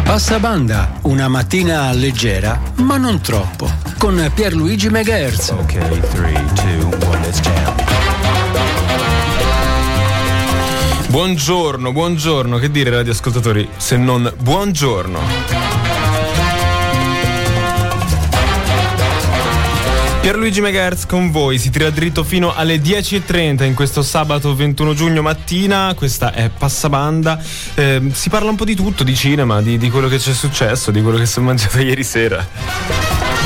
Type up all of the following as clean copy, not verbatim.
Passabanda, una mattina leggera, ma non troppo, con Pierluigi Megahertz. Ok, 3, 2, 1, let's jam. Buongiorno, che dire radioascoltatori se non buongiorno. Pierluigi Megahertz con voi, si tira dritto fino alle 10:30 in questo sabato 21 giugno mattina. Questa è Passabanda, si parla un po' di tutto, di cinema, di quello che c'è successo, di quello che si è mangiato ieri sera.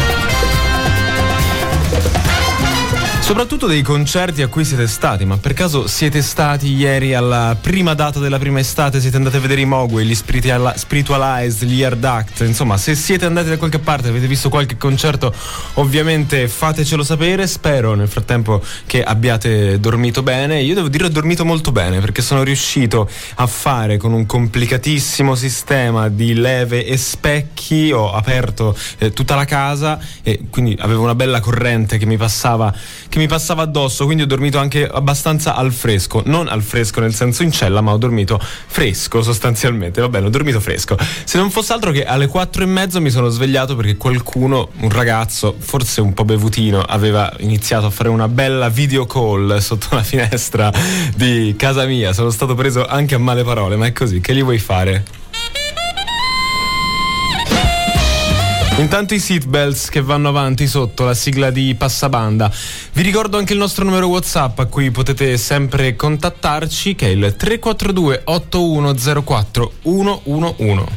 Soprattutto dei concerti a cui siete stati. Ma per caso siete stati ieri alla prima data della prima estate? Siete andati a vedere i Mogwai, gli Spiritualized, gli Hard Act? Insomma, se siete andati da qualche parte, avete visto qualche concerto, ovviamente fatecelo sapere. Spero nel frattempo che abbiate dormito bene. Io devo dire ho dormito molto bene, perché sono riuscito a fare con un complicatissimo sistema di leve e specchi. Ho aperto tutta la casa e quindi avevo una bella corrente che mi passava addosso, quindi ho dormito anche abbastanza al fresco, non al fresco nel senso in cella, ma ho dormito fresco sostanzialmente. Va bene, ho dormito fresco, se non fosse altro che alle 4:30 mi sono svegliato perché qualcuno, un ragazzo forse un po' bevutino, aveva iniziato a fare una bella video call sotto la finestra di casa mia. Sono stato preso anche a male parole, ma è così, che gli vuoi fare? Intanto i seatbelts che vanno avanti sotto la sigla di Passabanda. Vi ricordo anche il nostro numero WhatsApp a cui potete sempre contattarci, che è il 342 8104 111.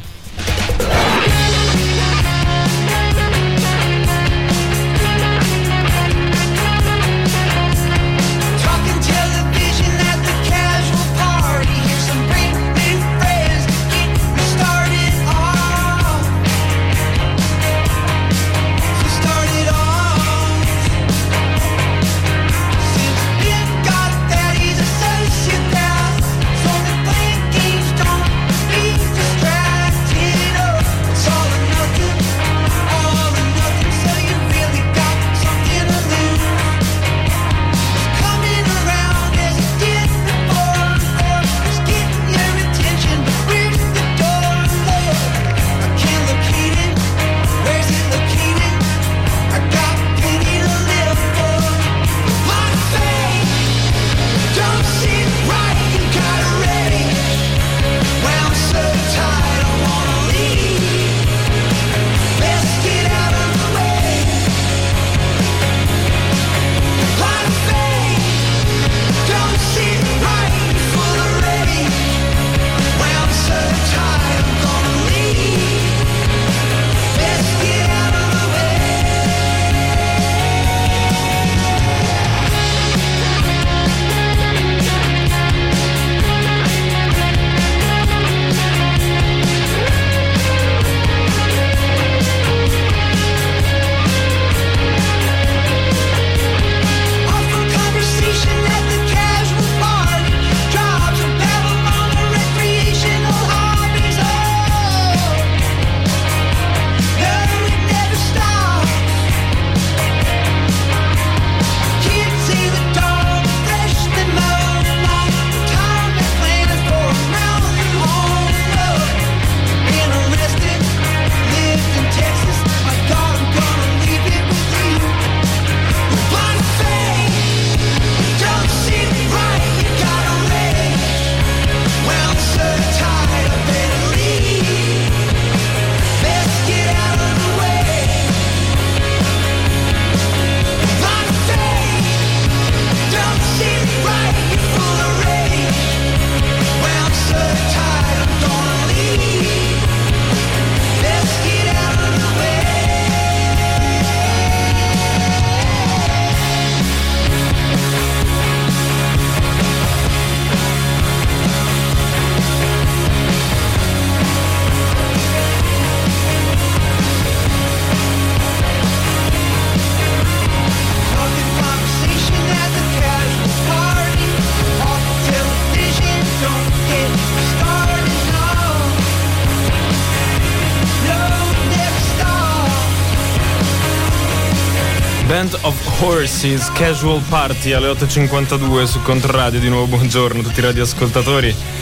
Band of Horses, Casual Party alle 8:52 su Controradio. Di nuovo buongiorno a tutti i radioascoltatori.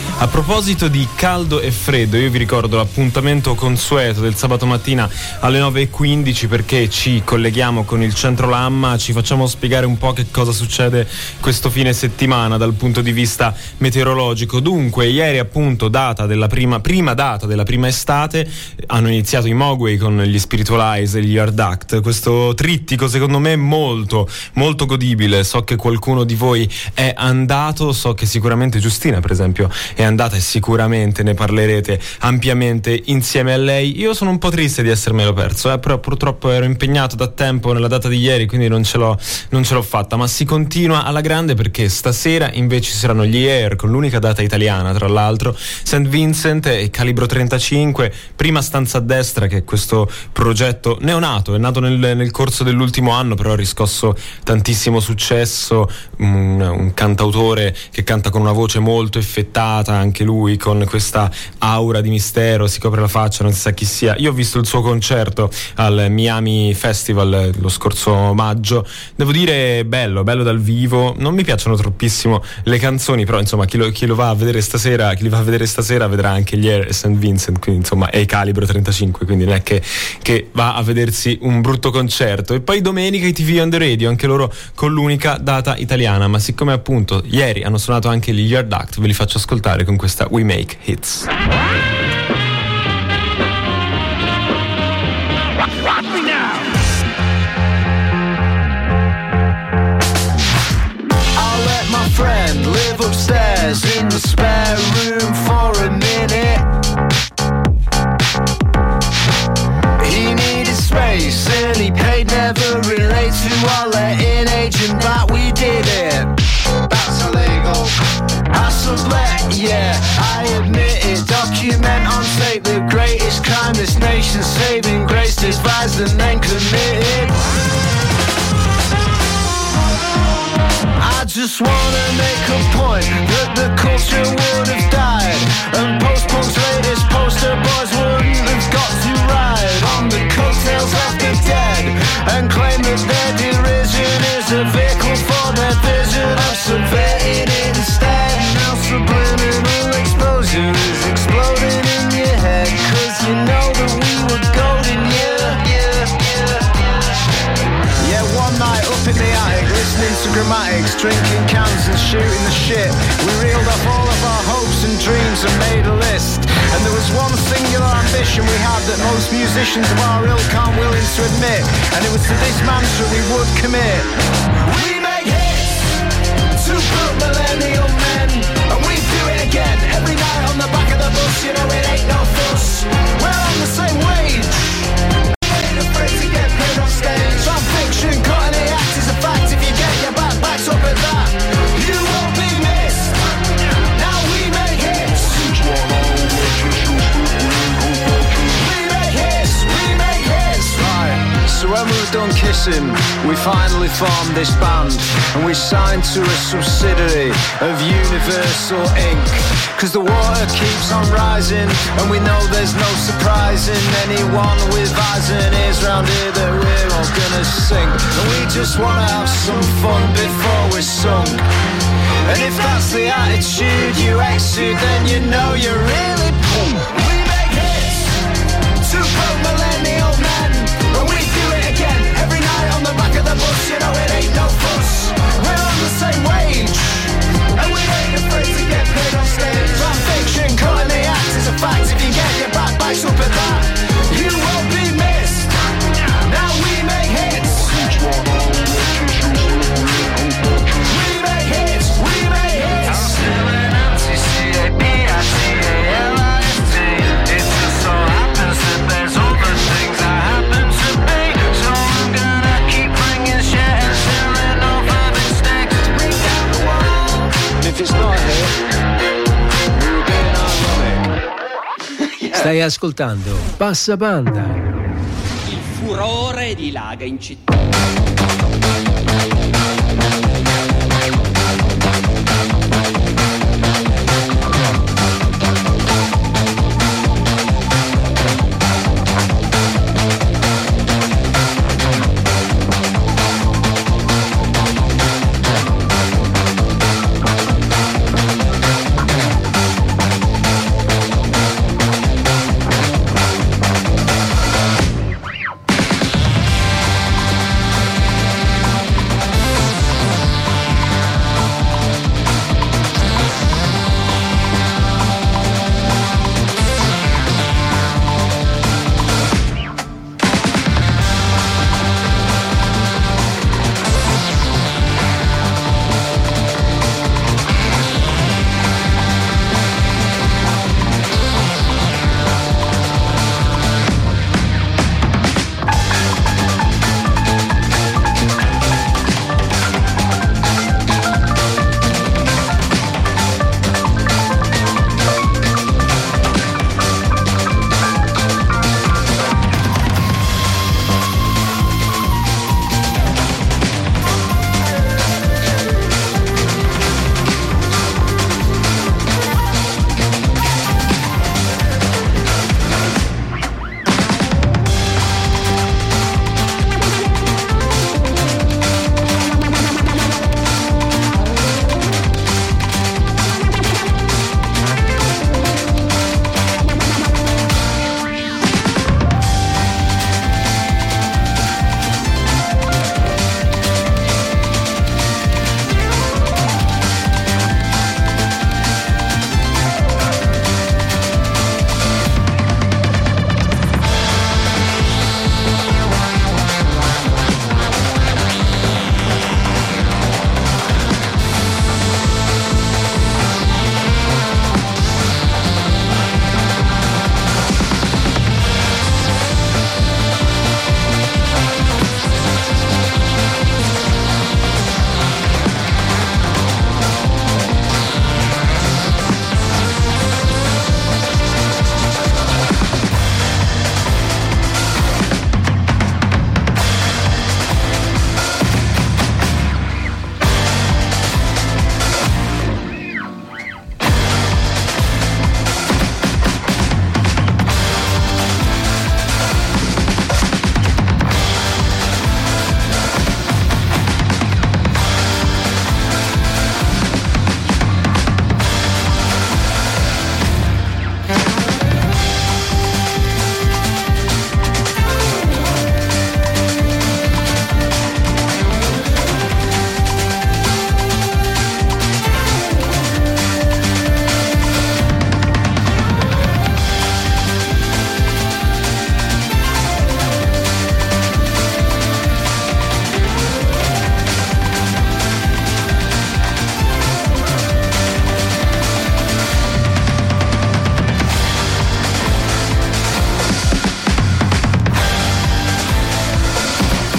A proposito di caldo e freddo, io vi ricordo l'appuntamento consueto del sabato mattina alle 9:15, perché ci colleghiamo con il Centro Lamma, ci facciamo spiegare un po' che cosa succede questo fine settimana dal punto di vista meteorologico. Dunque, ieri appunto data della prima data della prima estate, hanno iniziato i Mogwai con gli Spiritualize e gli Yard Act, questo trittico secondo me molto molto godibile. So che qualcuno di voi è andato, so che sicuramente Giustina per esempio è andata e sicuramente ne parlerete ampiamente insieme a lei. Io sono un po' triste di essermelo perso, però purtroppo ero impegnato da tempo nella data di ieri, quindi non ce l'ho fatta, ma si continua alla grande, perché stasera invece ci saranno gli Air con l'unica data italiana, tra l'altro, St. Vincent e Calibro 35, prima stanza a destra, che è questo progetto neonato, è nato nel corso dell'ultimo anno, però ha riscosso tantissimo successo, un cantautore che canta con una voce molto effettata, anche lui con questa aura di mistero, si copre la faccia, non si sa chi sia. Io ho visto il suo concerto al Miami Festival lo scorso maggio, devo dire bello dal vivo. Non mi piacciono troppissimo le canzoni, però insomma chi lo va a vedere stasera vedrà anche gli Air e St. Vincent, quindi insomma è Calibro 35, quindi non è che va a vedersi un brutto concerto. E poi domenica i TV on the Radio, anche loro con l'unica data italiana, ma siccome appunto ieri hanno suonato anche gli Yard Act, ve li faccio ascoltare con questa We Make Hits. Friend live upstairs in the spare room for a minute. He needed space and he paid, never relate to our letting agent that we did it. That's illegal. I sublet, yeah, I admit it. Document on tape the greatest crime this nation's saving grace, devised and then committed. I just wanna make a point that the culture would have died, and post-punk's latest poster boys wouldn't have got to ride on the coattails of the dead and claim that their derision is a vehicle for their vision. I've subverted it instead. Now subliminal exposure is exploding in your head, cause you know that we were golden, yeah, one night up in the attic, listening to grammatics, drinking cans and shooting the shit. We reeled off all of our hopes and dreams and made a list. And there was one singular ambition we had that most musicians of our ilk aren't willing to admit, and it was to this mantra we would commit. We make hits to put millennial men, and we do it again every night on the back of the bus. You know it ain't no fuss, we're on the same wage. Afraid to get paid on stage. Fan fiction, caught in the act is a fact. If you get your back up at that, you won't be missed. Now we make hits. We make hits. Right, so when we were done kissing, we finally formed this band, and we signed to a subsidiary of Universal Inc. Cause the water keeps on rising, and we know there's no surprising anyone with eyes and ears round here that we're all gonna sink. And we just wanna have some fun before we're sunk. And if that's the attitude you exude, then you know you're really punk. We make hits to put millennial men, and we do it again every night on the back of the bus. You know it ain't no fuss, we're on the same wage, and we ain't afraid to get paid on stage. Fan fiction, caught in the act is a fact. If you get your back up at that, you won't be missed. Now we make hits. We make hits. We make hits. I'm still an anti-CAPITALIST. It just so happens that there's other things I happen to be. So I'm gonna keep bringing shit and selling over mistakes. Bring down the wall. And if it's not here, we'll be ironic. Stai ascoltando Passa Banda. Il furore dilaga in città.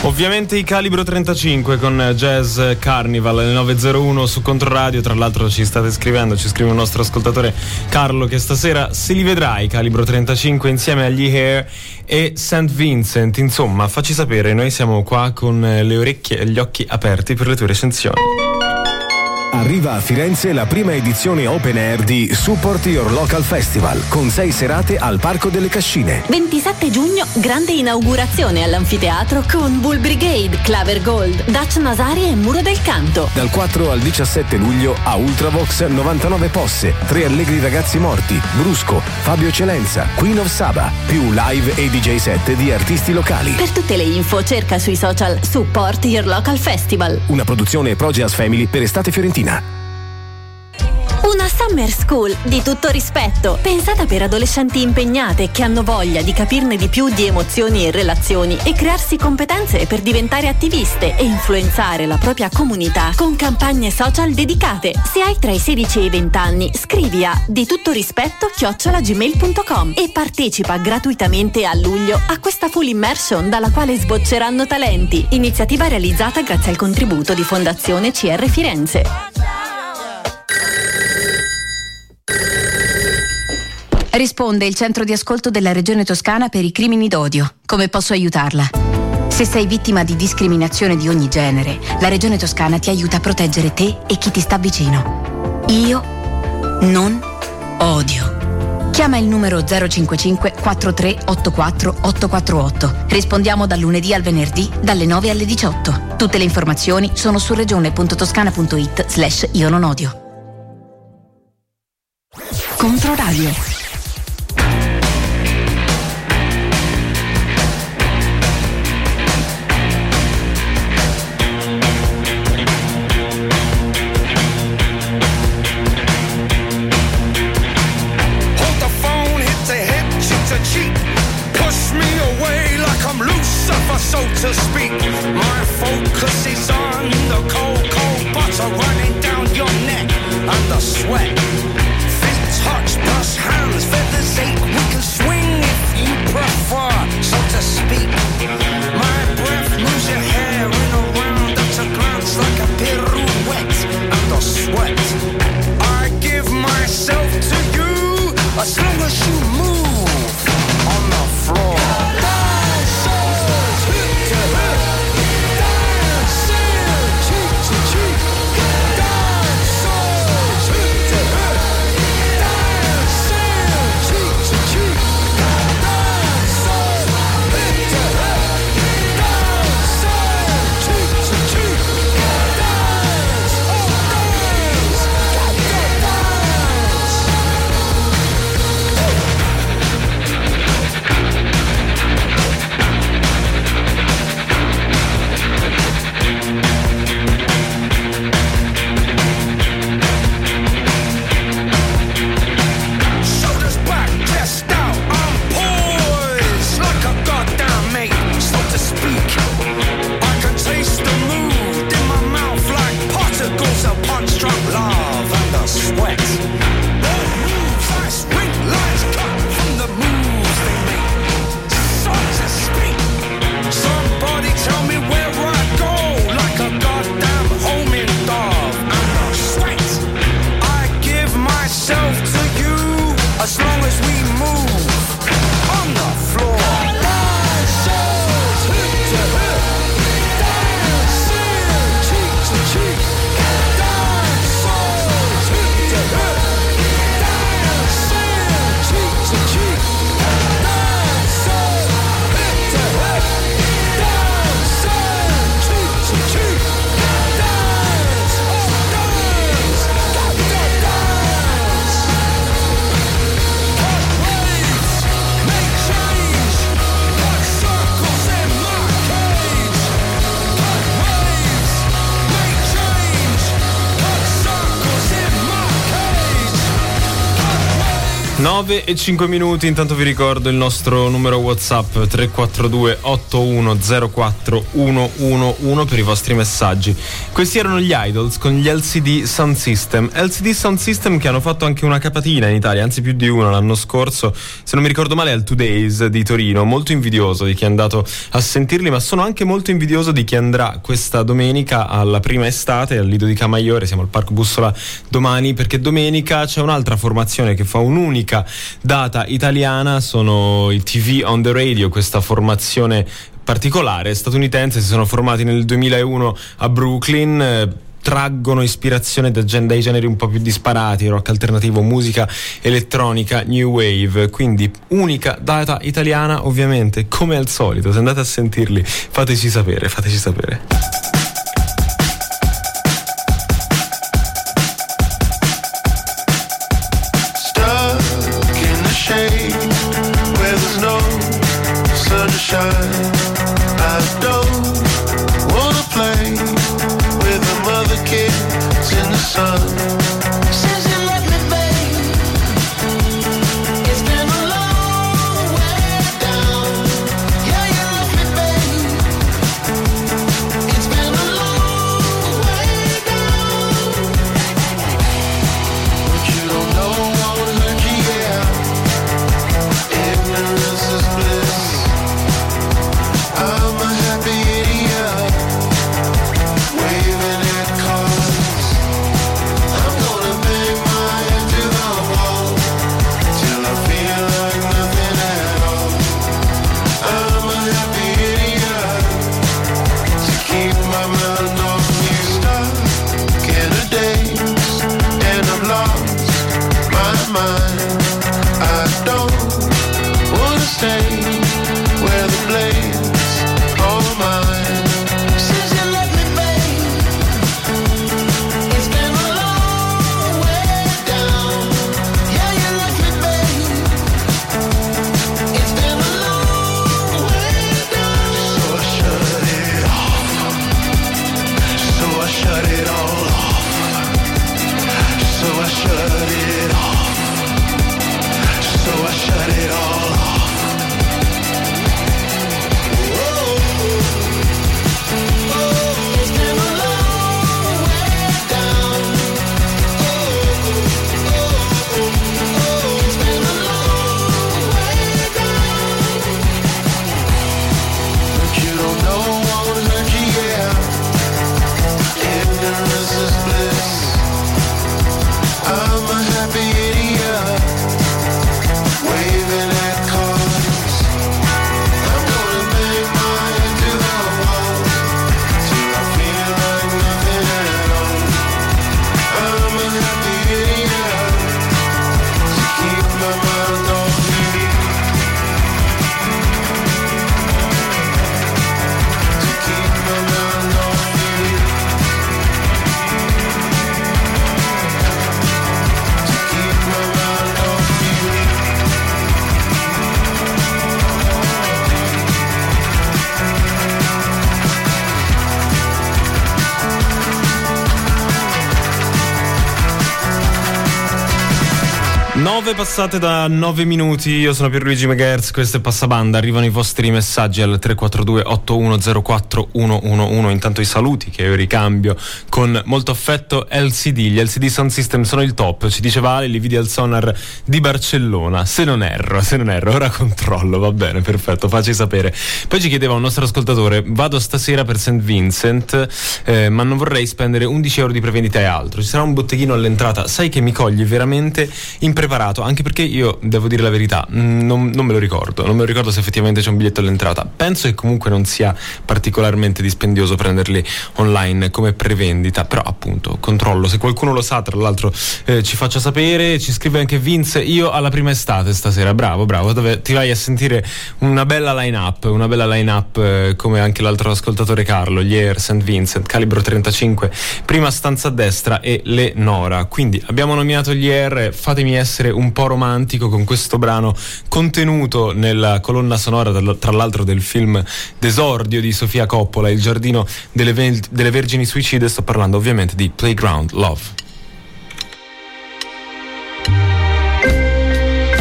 Ovviamente i Calibro 35 con Jazz Carnival alle 9.01 su Controradio. Tra l'altro ci state scrivendo, ci scrive un nostro ascoltatore Carlo che stasera se li vedrai Calibro 35 insieme agli Hair e St. Vincent. Insomma, facci sapere, noi siamo qua con le orecchie e gli occhi aperti per le tue recensioni. Arriva a Firenze la prima edizione open air di Support Your Local Festival con 6 serate al Parco delle Cascine. 27 giugno, grande inaugurazione all'anfiteatro con Bull Brigade, Claver Gold, Dutch Nasari e Muro del Canto. Dal 4 al 17 luglio a Ultravox 99 Posse, 3 Allegri Ragazzi Morti, Brusco, Fabio Eccellenza, Queen of Saba, più live e DJ set di artisti locali. Per tutte le info cerca sui social Support Your Local Festival. Una produzione Progeas Family per estate fiorentina. Una Summer School di tutto rispetto, pensata per adolescenti impegnate che hanno voglia di capirne di più di emozioni e relazioni e crearsi competenze per diventare attiviste e influenzare la propria comunità con campagne social dedicate. Se hai tra i 16 e i 20 anni, scrivi a dituttorispetto@gmail.com e partecipa gratuitamente a luglio a questa full immersion dalla quale sbocceranno talenti. Iniziativa realizzata grazie al contributo di Fondazione CR Firenze. Risponde il centro di ascolto della Regione Toscana per i crimini d'odio. Come posso aiutarla? Se sei vittima di discriminazione di ogni genere, la Regione Toscana ti aiuta a proteggere te e chi ti sta vicino. Io non odio. Chiama il numero 055 4384 848. Rispondiamo dal lunedì al venerdì dalle 9 alle 18. Tutte le informazioni sono su regione.toscana.it/io non odio. Controradio. So to speak, my focus is on the cold, cold butter running down your neck and the sweat. Feet touch, plus hands, feathers ache. We can swing if you prefer, so to speak. My breath moves your hair in a round at a glance like a pirouette and the sweat. I give myself to you as long as you move on the floor. Cheek to cheek, dance, hip to hip. 9:05. Intanto vi ricordo il nostro numero WhatsApp 342 8104 111 per i vostri messaggi. Questi erano gli Idols con gli LCD Sound System che hanno fatto anche una capatina in Italia, anzi più di una l'anno scorso, se non mi ricordo male al 2Days di Torino. Molto invidioso di chi è andato a sentirli, ma sono anche molto invidioso di chi andrà questa domenica alla prima estate al Lido di Camaiore. Siamo al Parco Bussola domani, perché domenica c'è un'altra formazione che fa un'unica data italiana, sono i TV on the Radio, questa formazione particolare statunitense. Si sono formati nel 2001 a Brooklyn, traggono ispirazione dai generi un po' più disparati, rock alternativo, musica elettronica, new wave, quindi unica data italiana ovviamente, come al solito. Se andate a sentirli fateci sapere. I don't wanna play with them other kids in the sun. Since you left me, babe, it's been a long way down. Yeah, you left me, babe, it's been a long way down. But you don't know what hurt you, yeah. Ignorance is bliss. I'm a happy idiot, waving at cars. I'm gonna bang my head to the wall till I feel like nothing at all. I'm a happy idiot to keep my mind off you. Stuck in a daze and I've lost my mind. I don't wanna stay where the blade mine. Since you left me, babe, it's been a long way down. Yeah, you left me, babe, it's been a long way down. So I shut it off. So I shut it all off. So I shut it off. So I shut it all off. I'm a happy idiot, waving at cars. I'm gonna bang my head to the wall till I feel like nothing at all. I'm a happy idiot to keep my mind off you. To keep my mind off you. 9 passate da 9 minuti, io sono Pierluigi Megahertz, questo è Passabanda, arrivano i vostri messaggi al 342 8104 111. Intanto i saluti che io ricambio con molto affetto. LCD, gli LCD Sound System sono il top, ci dice Vale, li vidi al Sonar di Barcellona, se non erro, ora controllo, va bene, perfetto, facci sapere. Poi ci chiedeva un nostro ascoltatore, vado stasera per St. Vincent, ma non vorrei spendere 11 euro di prevendita e altro, ci sarà un botteghino all'entrata? Sai che mi cogli veramente impreparato, anche perché io devo dire la verità, non me lo ricordo se effettivamente c'è un biglietto all'entrata. Penso che comunque non sia particolarmente dispendioso prenderli online come prevendita, però appunto controllo, se qualcuno lo sa tra l'altro ci faccia sapere. Ci scrive anche Vince, io alla prima estate stasera, bravo, dove ti vai a sentire una bella line-up come anche l'altro ascoltatore Carlo, gli Air St. Vincent, calibro 35, prima stanza a destra e le Nora. Quindi abbiamo nominato gli Air, fatemi essere un po' romantico con questo brano contenuto nella colonna sonora tra l'altro del film d'esordio di Sofia Coppola, Il giardino delle vergini suicide. Sto parlando ovviamente di Playground Love.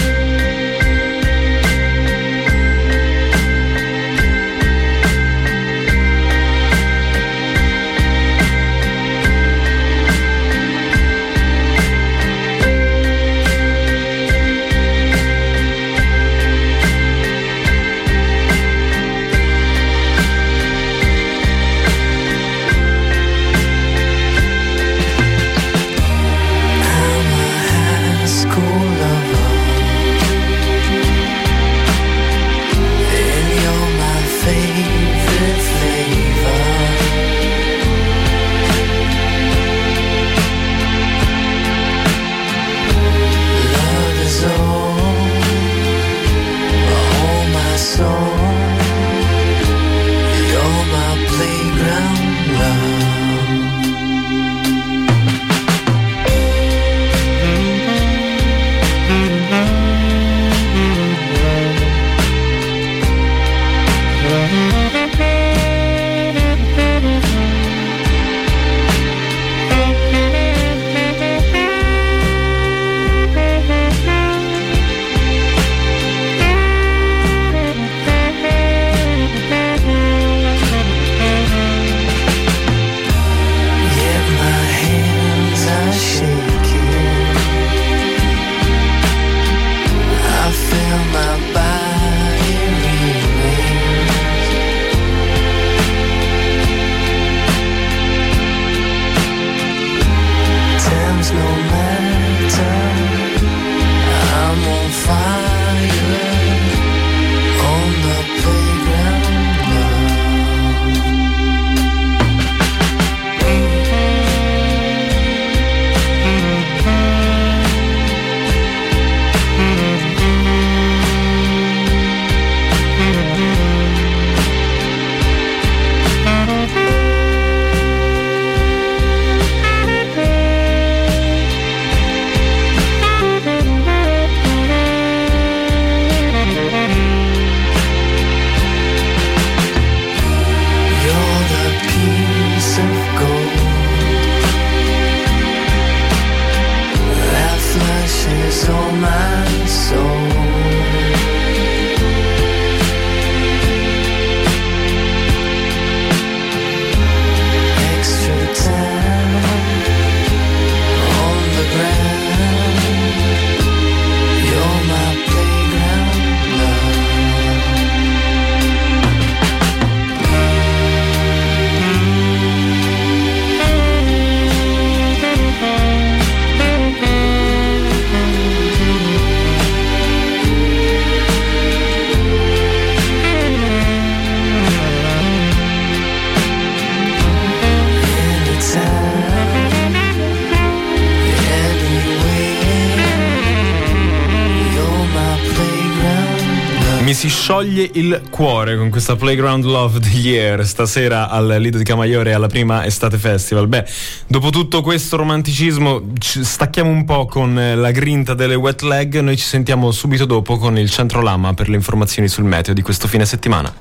Mi si scioglie il cuore con questa Playground Love degli Air stasera al Lido di Camaiore alla prima Estate Festival. Beh, dopo tutto questo romanticismo stacchiamo un po' con la grinta delle wet leg. Noi ci sentiamo subito dopo con il Centro Lama per le informazioni sul meteo di questo fine settimana.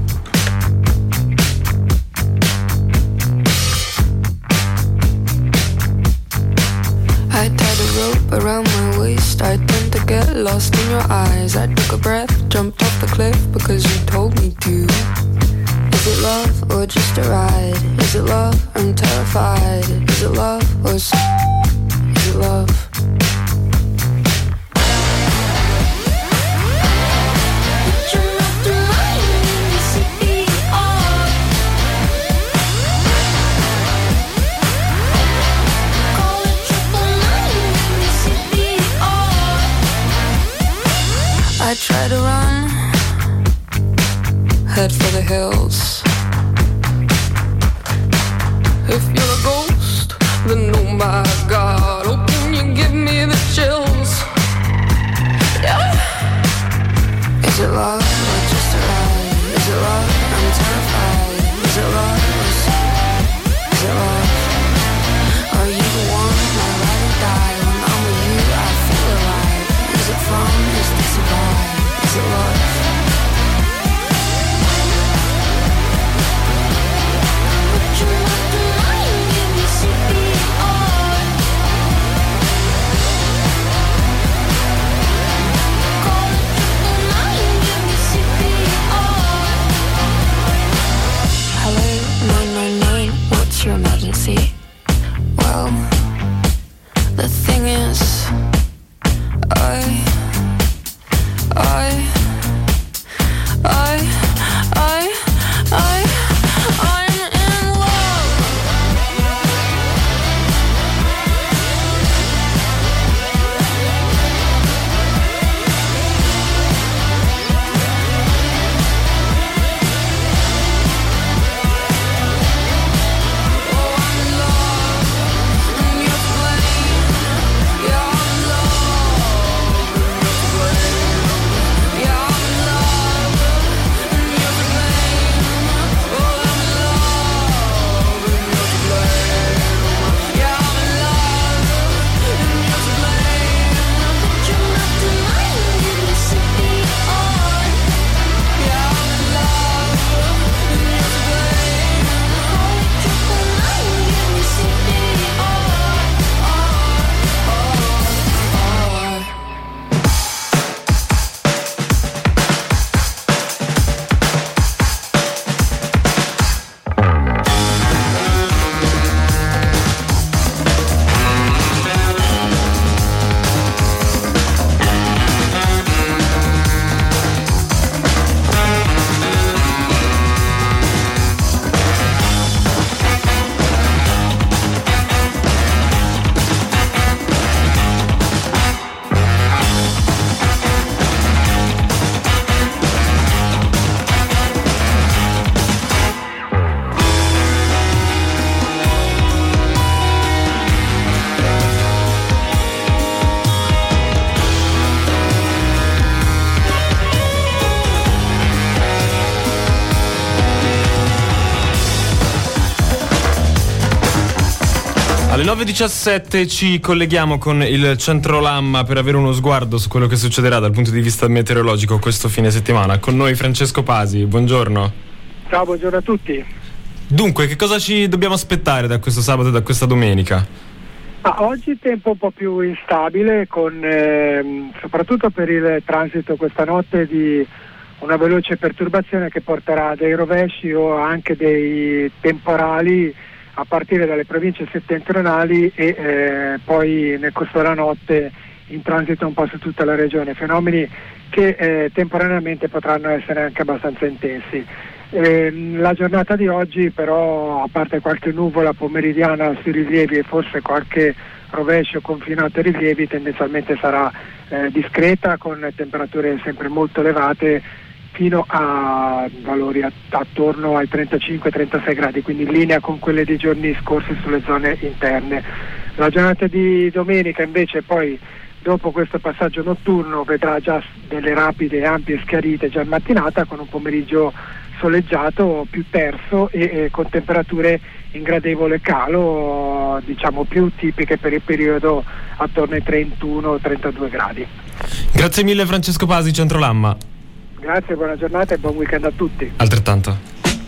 I tied a rope around my waist. I tend to get lost in your eyes. I took a breath, jumped off the cliff because you told me to. Is it love or just a ride? Is it love? I'm terrified. Is it love or is it love? I try to run, head for the hills. If you're a ghost, then oh my God, oh can you give me the chills? Yeah. Is it love or just a ride? Is it love? I'm terrified. Is it love or is it love? Are you the one I'd rather die? When I'm with you, I feel alive. Is it fun? Is this a vibe? Is it love? But you're not denying, give me CPR. Call it 999, give me CPR. Hello, 999, what's your emergency? Well, the thing is, I'm in love. Oh, I'm in love, and you're to blame. Yeah, I'm in love, and you're to blame. Yeah, I'm in love, and you're to blame. Oh, I'm in love, and you're to blame. Yeah, I'm in love, and you're to blame. But you're not denying, give me CPR. Yeah, I'm in love, and you're to blame. Call it 999, give me CPR. Alle 9.17 ci colleghiamo con il Centro Lamma per avere uno sguardo su quello che succederà dal punto di vista meteorologico questo fine settimana. Con noi Francesco Pasi, buongiorno. Ciao, buongiorno a tutti. Dunque, che cosa ci dobbiamo aspettare da questo sabato e da questa domenica? Oggi tempo un po' più instabile, con soprattutto per il transito questa notte di una veloce perturbazione che porterà dei rovesci o anche dei temporali a partire dalle province settentrionali e poi nel corso della notte in transito un po' su tutta la regione, fenomeni che temporaneamente potranno essere anche abbastanza intensi. La giornata di oggi però, a parte qualche nuvola pomeridiana sui rilievi e forse qualche rovescio confinato ai rilievi, tendenzialmente sarà discreta, con temperature sempre molto elevate fino a valori attorno ai 35-36 gradi, quindi in linea con quelle dei giorni scorsi sulle zone interne. La giornata di domenica invece poi dopo questo passaggio notturno vedrà già delle rapide e ampie schiarite già in mattinata, con un pomeriggio soleggiato più terso e con temperature in gradevole calo, diciamo più tipiche per il periodo attorno ai 31-32 gradi. Grazie mille Francesco Pasi, Centrolamma. Grazie, buona giornata e buon weekend a tutti. Altrettanto.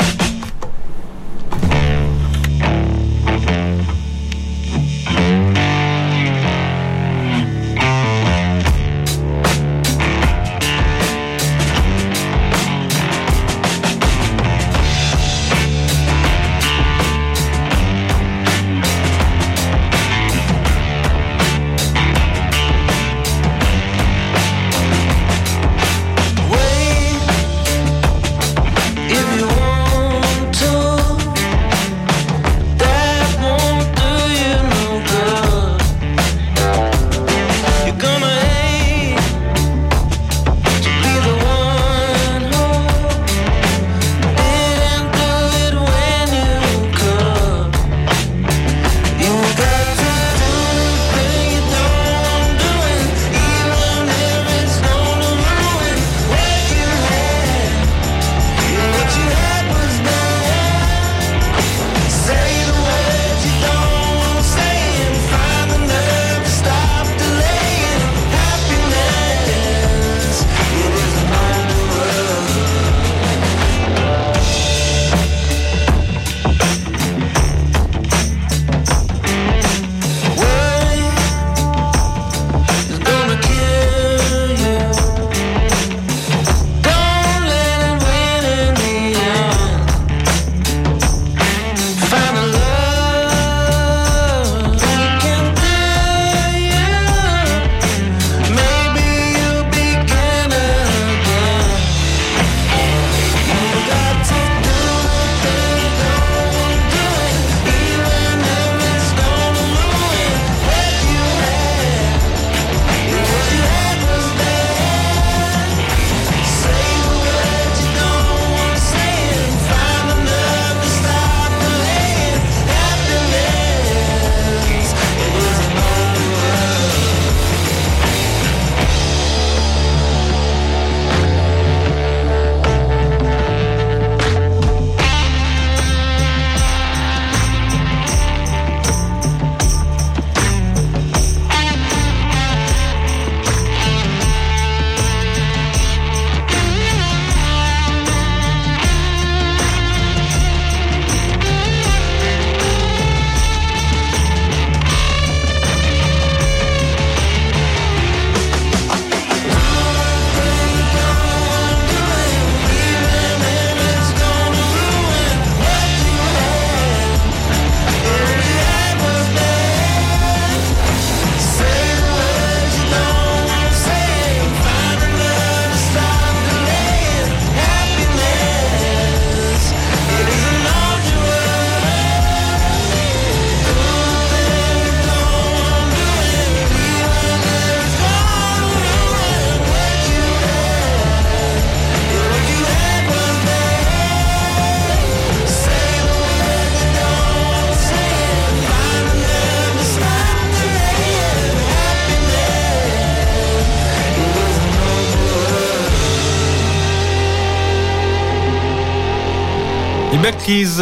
I Black Keys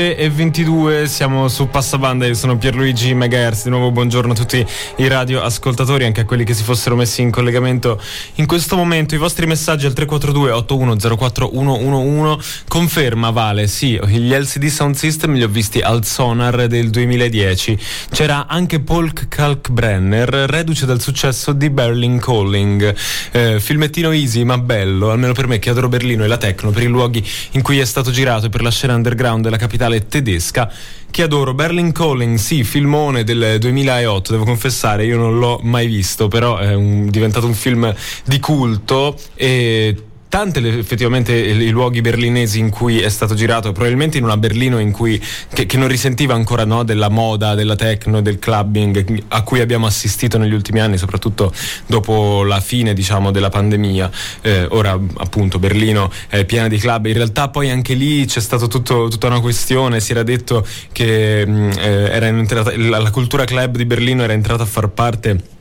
9:22, siamo su Passabanda, io sono Pierluigi Megahertz, di nuovo buongiorno a tutti i radioascoltatori, anche a quelli che si fossero messi in collegamento in questo momento. I vostri messaggi al 342 8104 111. Conferma Vale, sì, gli LCD Sound System li ho visti al Sonar del 2010. C'era anche Paul Kalkbrenner, reduce dal successo di Berlin Calling, filmettino easy ma bello, almeno per me che adoro Berlino e la techno, per i luoghi in cui è stato girato e per la scena underground della capitale tedesca che adoro. Berlin Calling, sì, filmone del 2008, devo confessare io non l'ho mai visto, però è diventato un film di culto e tante effettivamente i luoghi berlinesi in cui è stato girato, probabilmente in una Berlino in cui che non risentiva ancora, no, della moda, della techno, del clubbing a cui abbiamo assistito negli ultimi anni, soprattutto dopo la fine, diciamo, della pandemia. Ora appunto Berlino è piena di club, in realtà poi anche lì c'è stato tutta una questione, si era detto che era entrata, la cultura club di Berlino era entrata a far parte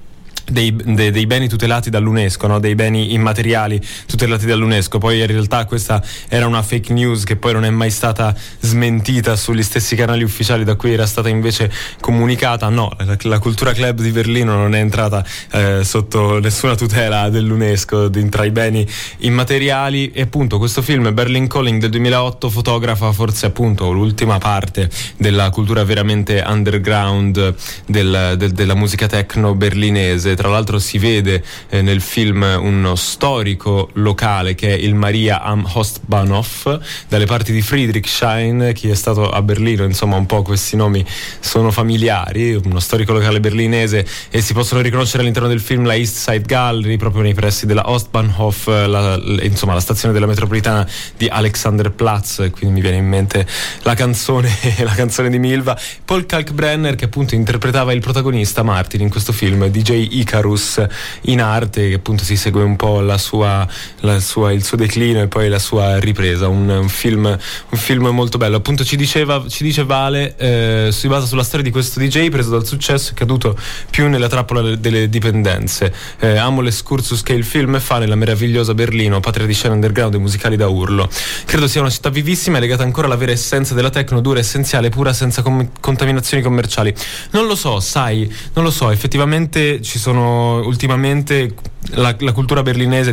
dei beni tutelati dall'UNESCO, no? Dei beni immateriali tutelati dall'UNESCO. Poi in realtà questa era una fake news che poi non è mai stata smentita sugli stessi canali ufficiali da cui era stata invece comunicata. No, la Cultura Club di Berlino non è entrata sotto nessuna tutela dell'UNESCO tra i beni immateriali. E appunto questo film Berlin Calling del 2008 fotografa forse appunto l'ultima parte della cultura veramente underground della musica techno berlinese. Tra l'altro si vede nel film uno storico locale che è il Maria am Ostbahnhof, dalle parti di Friedrichshain. Chi è stato a Berlino, insomma, un po' questi nomi sono familiari. Uno storico locale berlinese, e si possono riconoscere all'interno del film la East Side Gallery proprio nei pressi della Ostbahnhof, insomma la stazione della metropolitana di Alexanderplatz. Quindi mi viene in mente la canzone di Milva. Paul Kalkbrenner, che appunto interpretava il protagonista Martin in questo film, DJ Icarus in arte, che appunto si segue un po' il suo declino e poi la sua ripresa. Un film molto bello. Appunto ci dice Vale, si basa sulla storia di questo DJ preso dal successo e caduto più nella trappola delle dipendenze. Amo l'escursus che il film fa nella meravigliosa Berlino, patria di scene underground e musicali da urlo. Credo sia una città vivissima e legata ancora alla vera essenza della techno, dura, essenziale, pura, senza contaminazioni commerciali. Non lo so, effettivamente ci sono ultimamente la cultura berlinese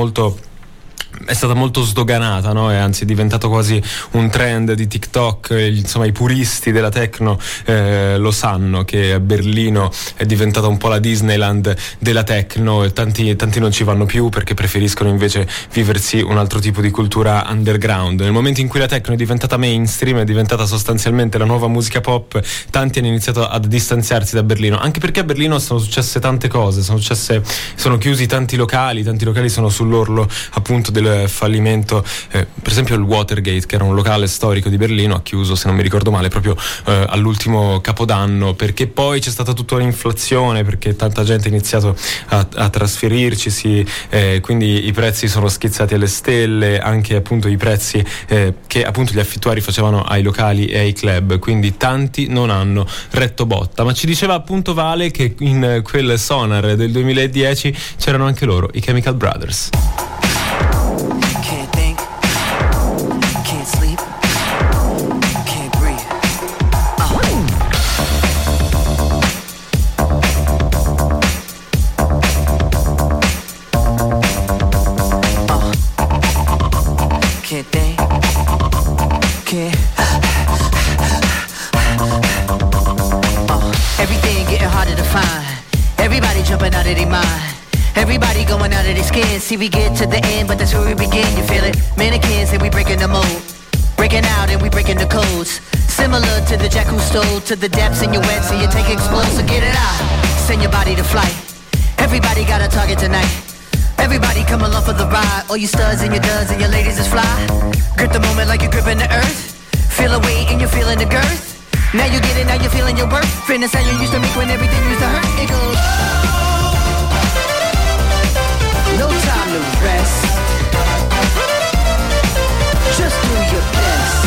è stata molto sdoganata, no? E anzi è diventato quasi un trend di TikTok. Insomma, i puristi della techno lo sanno che a Berlino è diventata un po' la Disneyland della techno, e tanti non ci vanno più perché preferiscono invece viversi un altro tipo di cultura underground. Nel momento in cui la techno è diventata mainstream, è diventata sostanzialmente la nuova musica pop, tanti hanno iniziato a distanziarsi da Berlino, anche perché a Berlino sono successe tante cose, sono chiusi tanti locali sono sull'orlo appunto del fallimento. Per esempio il Watergate, che era un locale storico di Berlino, ha chiuso, se non mi ricordo male, proprio all'ultimo Capodanno, perché poi c'è stata tutta un'inflazione, perché tanta gente ha iniziato a trasferirci, quindi i prezzi sono schizzati alle stelle, anche appunto i prezzi che appunto gli affittuari facevano ai locali e ai club, quindi tanti non hanno retto botta. Ma ci diceva appunto Vale che in quel Sonar del 2010 c'erano anche loro, i Chemical Brothers. Everything getting harder to find. Everybody jumping out of their mind. Everybody going out of their skin. See, we get to the end, but that's where we begin. You feel it? Mannequins and we breaking the mold. Breaking out and we breaking the codes. Similar to the jack who stole to the depths in your wet, so you take explode, so get it out. Send your body to flight. Everybody got a target tonight. Everybody come along for the ride. All you studs and your duds and your ladies is fly. Grip the moment like you're gripping the earth. Feel the weight and you're feeling the girth. Now you get it, now you're feeling your worth. Fitness how you used to make when everything used to hurt. It goes. No time to rest. Just do your best.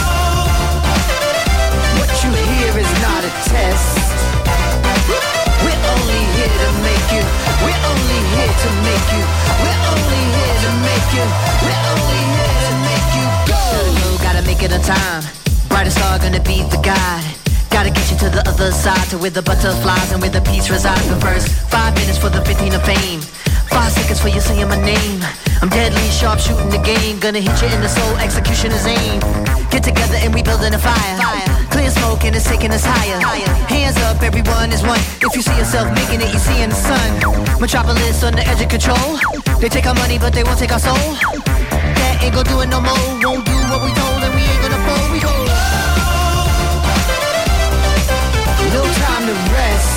What you hear is not a test. We're only here to make you. We're only here to make you. We're only here to make you. We're only here to make you go. Gotta make it on time. Brightest star gonna be the guide. Gotta get you to the other side, to where the butterflies and where the peace resides. But first, 5 minutes for the 15 of fame. 5 seconds for you saying my name. I'm deadly sharp shooting the game. Gonna hit you in the soul, executioner's aim. Get together and we building a fire. Clear smoke and it's taking us higher. Hands up, everyone is one. If you see yourself making it, you see in the sun. Metropolis on the edge of control. They take our money, but they won't take our soul. That ain't gonna do it no more. Won't do what we told, and we ain't gonna fold. We go. No time to rest.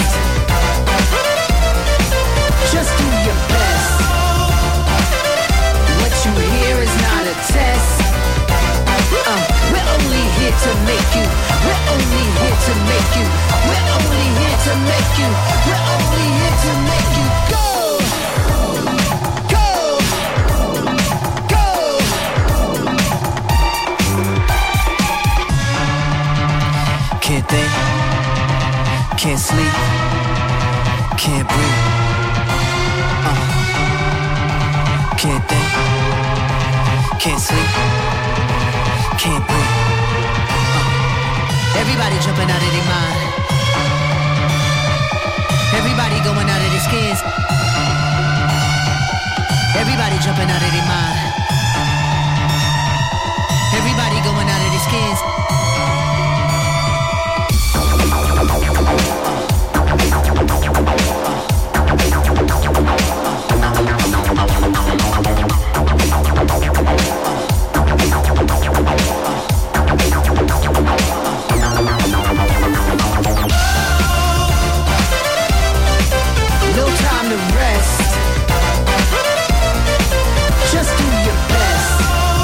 Just do your best. What you hear is not a test. We're only here to make you. We're only here to make you. We're only here to make you. We're only here to make you go. Go. Go. Can't think. Can't sleep, can't breathe. Can't sleep, can't breathe. Everybody jumping out of their mind. Everybody going out of their skins. Everybody jumping out of their mind. Everybody going out of their skins. No time to rest. Just do your best.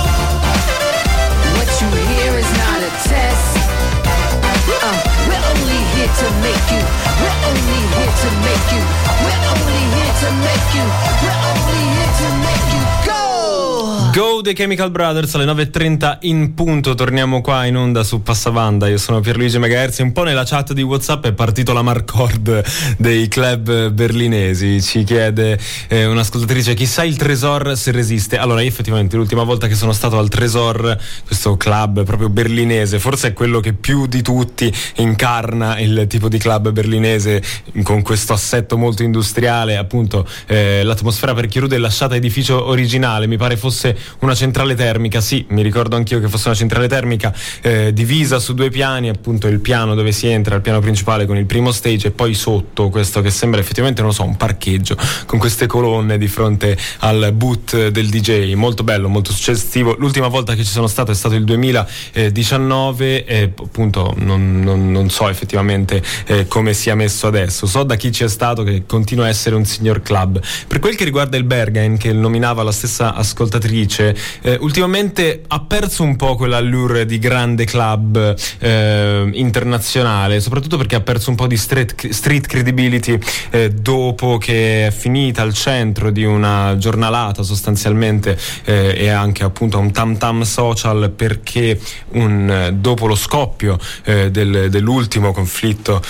What you hear is not a test. We're only here to make you. We're only here to make you. We're only here to make you. We're only here to make you go. Go The Chemical Brothers alle 9.30 in punto. Torniamo qua in onda su Passavanda. Io sono Pierluigi Megaherzi. Un po' nella chat di WhatsApp è partito la Marcord dei club berlinesi. Ci chiede un'ascoltatrice: chissà il Tresor se resiste. Allora, io effettivamente l'ultima volta che sono stato al Tresor, questo club proprio berlinese, forse è quello che più di tutti incarna il tipo di club berlinese, con questo assetto molto industriale, appunto l'atmosfera per chi rude è lasciata edificio originale, mi pare fosse una centrale termica. Sì, mi ricordo anch'io che fosse una centrale termica divisa su 2 piani, appunto il piano dove si entra, il piano principale con il primo stage, e poi sotto questo che sembra effettivamente, non lo so, un parcheggio con queste colonne di fronte al boot del DJ. Molto bello, molto suggestivo. L'ultima volta che ci sono stato è stato il 2019 e appunto non so effettivamente come sia messo adesso. So da chi c'è stato che continua a essere un signor club. Per quel che riguarda il Berghain, che nominava la stessa ascoltatrice, ultimamente ha perso un po' quell'allure di grande club internazionale, soprattutto perché ha perso un po' di street credibility dopo che è finita al centro di una giornalata sostanzialmente e anche appunto un tam tam social, perché dopo lo scoppio dell'ultimo conflitto,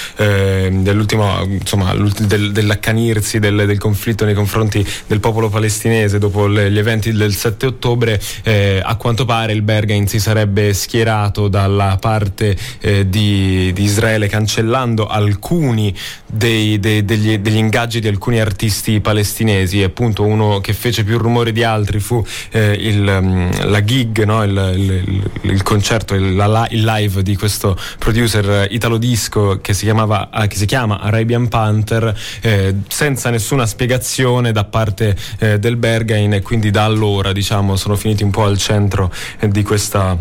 dell'accanirsi del conflitto nei confronti del popolo palestinese dopo gli eventi del 7 ottobre, a quanto pare il Berghain si sarebbe schierato dalla parte di Israele, cancellando alcuni degli ingaggi di alcuni artisti palestinesi. E appunto uno che fece più rumore di altri fu la gig, no? il concerto, il live di questo producer italo disco che si chiama Arabian Panther, senza nessuna spiegazione da parte del Berghain, e quindi da allora, diciamo, sono finiti un po' al centro di questa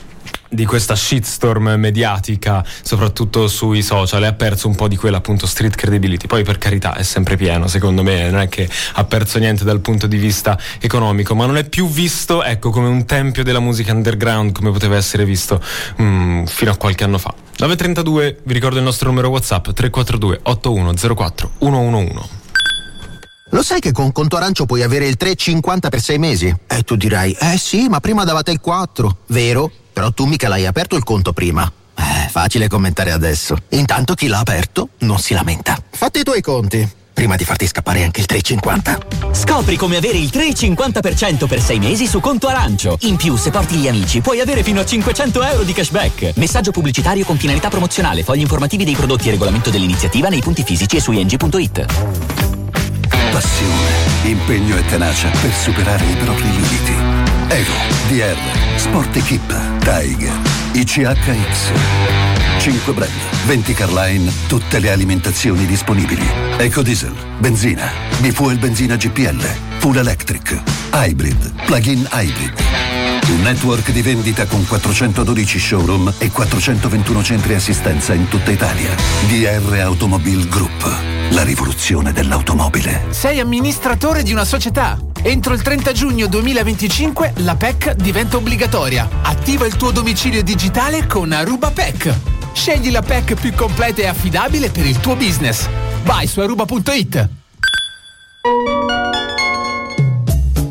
shitstorm mediatica, soprattutto sui social, e ha perso un po' di quella appunto street credibility. Poi, per carità, è sempre pieno, secondo me, non è che ha perso niente dal punto di vista economico, ma non è più visto, ecco, come un tempio della musica underground come poteva essere visto fino a qualche anno fa. 9.32, vi ricordo il nostro numero WhatsApp 342 8104 111. Lo sai che con Conto Arancio puoi avere il 3,50 per 6 mesi? E tu dirai, sì, ma prima davate il 4, vero? Però tu mica l'hai aperto il conto prima. Facile commentare adesso. Intanto chi l'ha aperto non si lamenta. Fatti i tuoi conti, prima di farti scappare anche il 3,50. Scopri come avere il 3,50% per 6 mesi su Conto Arancio. In più, se porti gli amici, puoi avere fino a 500 euro di cashback. Messaggio pubblicitario con finalità promozionale. Fogli informativi dei prodotti e regolamento dell'iniziativa nei punti fisici e su ing.it. Passione, impegno e tenacia per superare i propri limiti. Evo, DR, Sport Equip, Tiger, ICHX. 5 brand, 20 Carline, tutte le alimentazioni disponibili. Ecodiesel, benzina, bifuel benzina GPL, full electric, hybrid, plug-in hybrid. Un network di vendita con 412 showroom e 421 centri assistenza in tutta Italia. DR Automobile Group, la rivoluzione dell'automobile. Sei amministratore di una società. Entro il 30 giugno 2025 la PEC diventa obbligatoria. Attiva il tuo domicilio digitale con Aruba PEC. Scegli la PEC più completa e affidabile per il tuo business. Vai su aruba.it.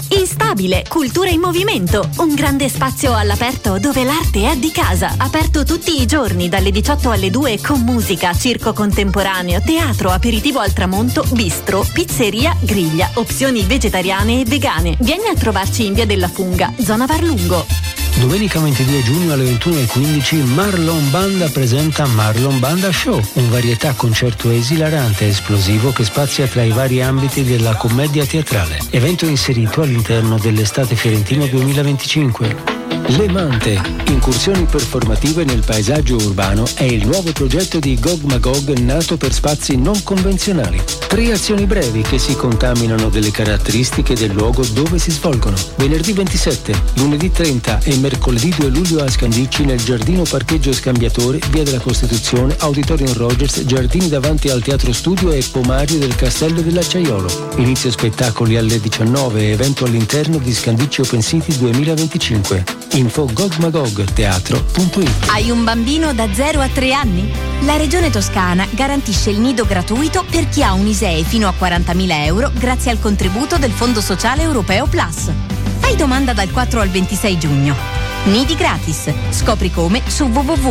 stabile, cultura in movimento, un grande spazio all'aperto dove l'arte è di casa. Aperto tutti i giorni dalle 18 alle 2 con musica, circo contemporaneo, teatro, aperitivo al tramonto, bistro, pizzeria, griglia, opzioni vegetariane e vegane. Vieni a trovarci in via della Funga, zona Varlungo. Domenica 22 giugno alle 21:15 Marlon Banda presenta Marlon Banda Show, un varietà concerto esilarante e esplosivo che spazia tra i vari ambiti della commedia teatrale. Evento inserito all'interno dell'estate fiorentina 2025. Le Mante, incursioni performative nel paesaggio urbano, è il nuovo progetto di Gog Magog nato per spazi non convenzionali. 3 azioni brevi che si contaminano delle caratteristiche del luogo dove si svolgono. Venerdì 27, lunedì 30 e mercoledì 2 luglio a Scandicci nel giardino parcheggio scambiatore, via della Costituzione, Auditorium Rogers, giardini davanti al Teatro Studio e pomario del Castello dell'Acciaiolo. Inizio spettacoli alle 19, evento all'interno di Scandicci Open City 2025. Info gogmagogteatro.it. Hai un bambino da 0 a 3 anni? La Regione Toscana garantisce il nido gratuito per chi ha un ISEE fino a 40.000 euro grazie al contributo del Fondo Sociale Europeo Plus. Fai domanda dal 4 al 26 giugno. Nidi gratis. Scopri come su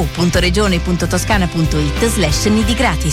www.regione.toscana.it/nidi gratis.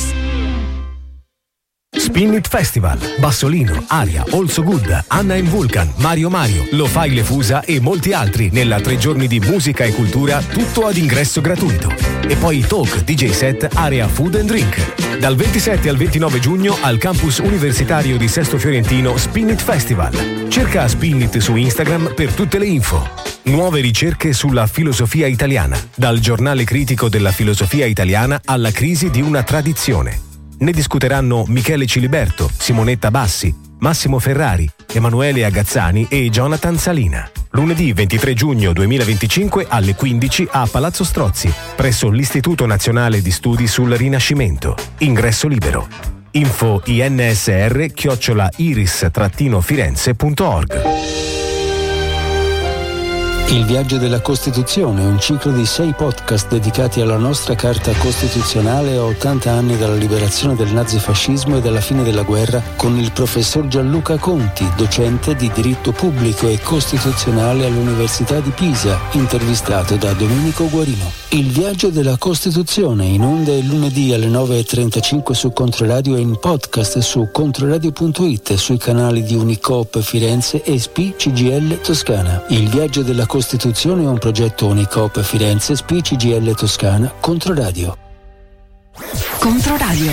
Spin It Festival, Bassolino, Aria, Also Good, Anna and Vulcan, Mario, Lo Fai Le Fusa e molti altri nella 3 giorni di musica e cultura, tutto ad ingresso gratuito. E poi talk, DJ set, area food and drink. Dal 27 al 29 giugno al campus universitario di Sesto Fiorentino Spin It Festival. Cerca Spin It su Instagram per tutte le info. Nuove ricerche sulla filosofia italiana, dal giornale critico della filosofia italiana alla crisi di una tradizione. Ne discuteranno Michele Ciliberto, Simonetta Bassi, Massimo Ferrari, Emanuele Agazzani e Jonathan Salina. Lunedì 23 giugno 2025 alle 15 a Palazzo Strozzi, presso l'Istituto Nazionale di Studi sul Rinascimento. Ingresso libero. Info insr@iris-firenze.org. Il viaggio della Costituzione, un ciclo di 6 podcast dedicati alla nostra Carta Costituzionale a 80 anni dalla liberazione del nazifascismo e dalla fine della guerra, con il professor Gianluca Conti, docente di diritto pubblico e costituzionale all'Università di Pisa, intervistato da Domenico Guarino. Il viaggio della Costituzione, in onda il lunedì alle 9:35 su Controradio e in podcast su controradio.it e sui canali di Unicoop Firenze e SPI CGIL Toscana. Il viaggio della Costituzione è un progetto Unicoop Firenze, SPI CGIL Toscana, Controradio. Controradio.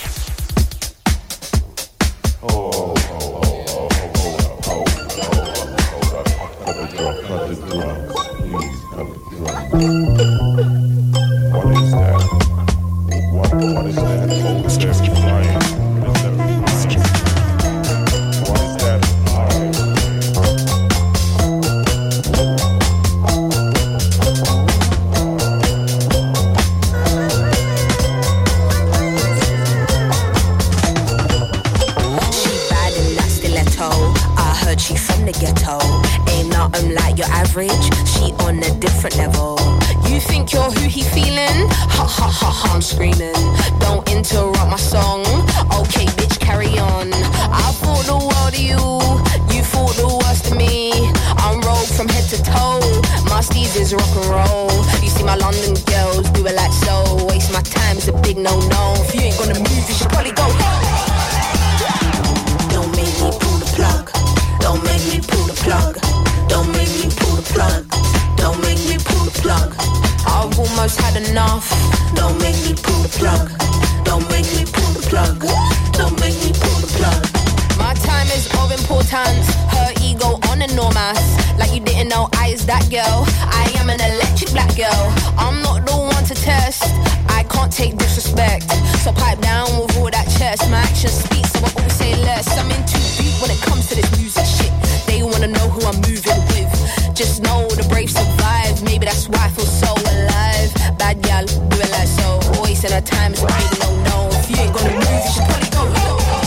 She on a different level. You think you're who he feeling? Ha ha ha ha, I'm screaming. Don't interrupt my song. Okay, bitch, carry on. I thought the world of you. You thought the worst of me. I'm rogue from head to toe. My steez is rock and roll. You see my London girls do it like so. Waste my time is a big no-no. If you ain't gonna move, you should probably go. Don't make me pull the plug. Don't make me pull the plug. Don't make me pull the plug. Don't make me pull the plug. I've almost had enough. Don't make me pull the plug. Don't make me pull the plug. Don't make me pull the plug. My time is of importance. Her ego on enormous. Like you didn't know I is that girl. I am an electric black girl. I'm not the one to test. I can't take disrespect. So pipe down with all that chest. My actions speak, so I always say less. I'm in too deep when it comes to this music shit. They wanna know who I'm moving with. Just know the brave survive. Maybe that's why I feel so alive. Bad gal, do it like so. Wasting her time is a big no-no. If you ain't gonna move, you should probably go.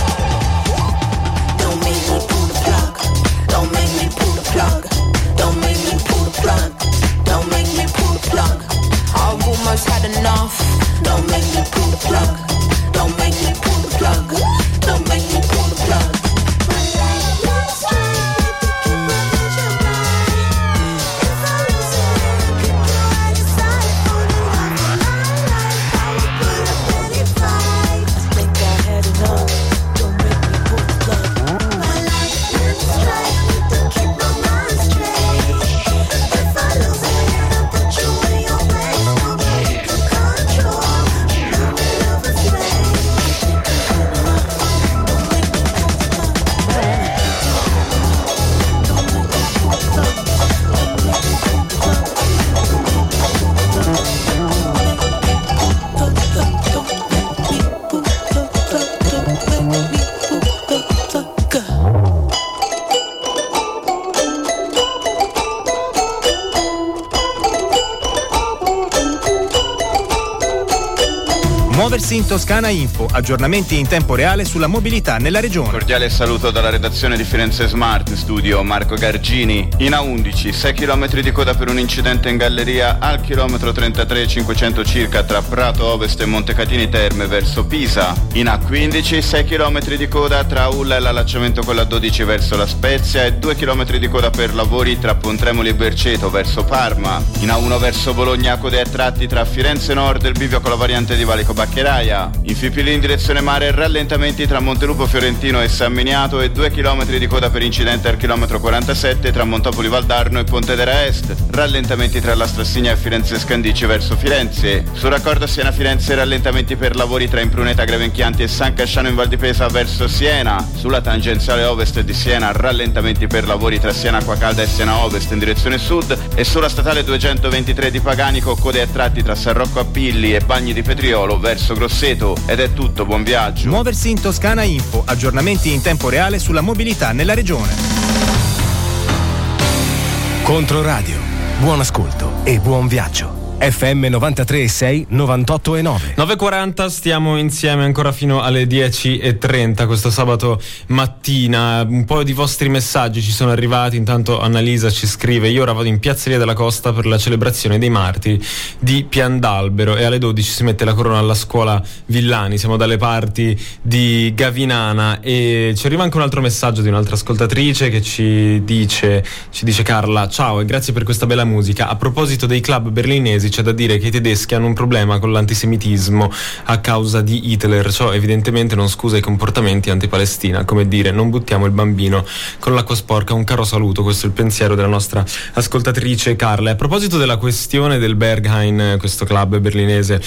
Don't make me pull the plug. Don't make me pull the plug. Don't make me pull the plug. Don't make me pull the plug. I've almost had enough. Don't make me pull the plug. Don't make me pull the plug. Don't make me pull the plug. Muoversi in Toscana Info, aggiornamenti in tempo reale sulla mobilità nella regione. Cordiale saluto dalla redazione di Firenze Smart Studio, Marco Gargini. In A11, 6 km di coda per un incidente in galleria al chilometro 33,500 circa tra Prato Ovest e Montecatini Terme verso Pisa. In A15, 6 km di coda tra Ulla e l'allacciamento con la 12 verso La Spezia e 2 km di coda per lavori tra Pontremoli e Berceto verso Parma. In A1 verso Bologna, code a tratti tra Firenze Nord e il bivio con la variante di Valico Baccheraia. In Fipili in direzione mare, rallentamenti tra Montelupo Fiorentino e San Miniato e 2 km di coda per incidente al chilometro 47 tra Montopoli Valdarno e Pontedera Est. Rallentamenti tra la Strassigna e Firenze Scandicci verso Firenze. Sul raccordo Siena-Firenze, rallentamenti per lavori tra Impruneta Grevenchianti e San Casciano in Val di Pesa verso Siena. Sulla tangenziale ovest di Siena, rallentamenti per lavori tra Siena Acquacalda e Siena Ovest in direzione sud. E sulla statale 223 di Paganico, code a tratti tra San Rocco Appilli e Bagni di Petriolo verso Grosseto. Ed è tutto, buon viaggio. Muoversi in Toscana Info, aggiornamenti in tempo reale sulla mobilità nella regione. Controradio, buon ascolto e buon viaggio. FM 93,6, 98,9. 9.40, stiamo insieme ancora fino alle 10.30 questo sabato mattina. Un po' di vostri messaggi ci sono arrivati. Intanto Annalisa ci scrive: io ora vado in Piazzeria della Costa per la celebrazione dei martiri di Piandalbero e alle 12 si mette la corona alla scuola Villani. Siamo dalle parti di Gavinana. E ci arriva anche un altro messaggio di un'altra ascoltatrice che ci dice Carla: ciao e grazie per questa bella musica. A proposito dei club berlinesi, c'è da dire che i tedeschi hanno un problema con l'antisemitismo a causa di Hitler. Ciò evidentemente non scusa i comportamenti anti-Palestina, come dire non buttiamo il bambino con l'acqua sporca. Un caro saluto, questo è il pensiero della nostra ascoltatrice Carla. E a proposito della questione del Berghain, questo club berlinese,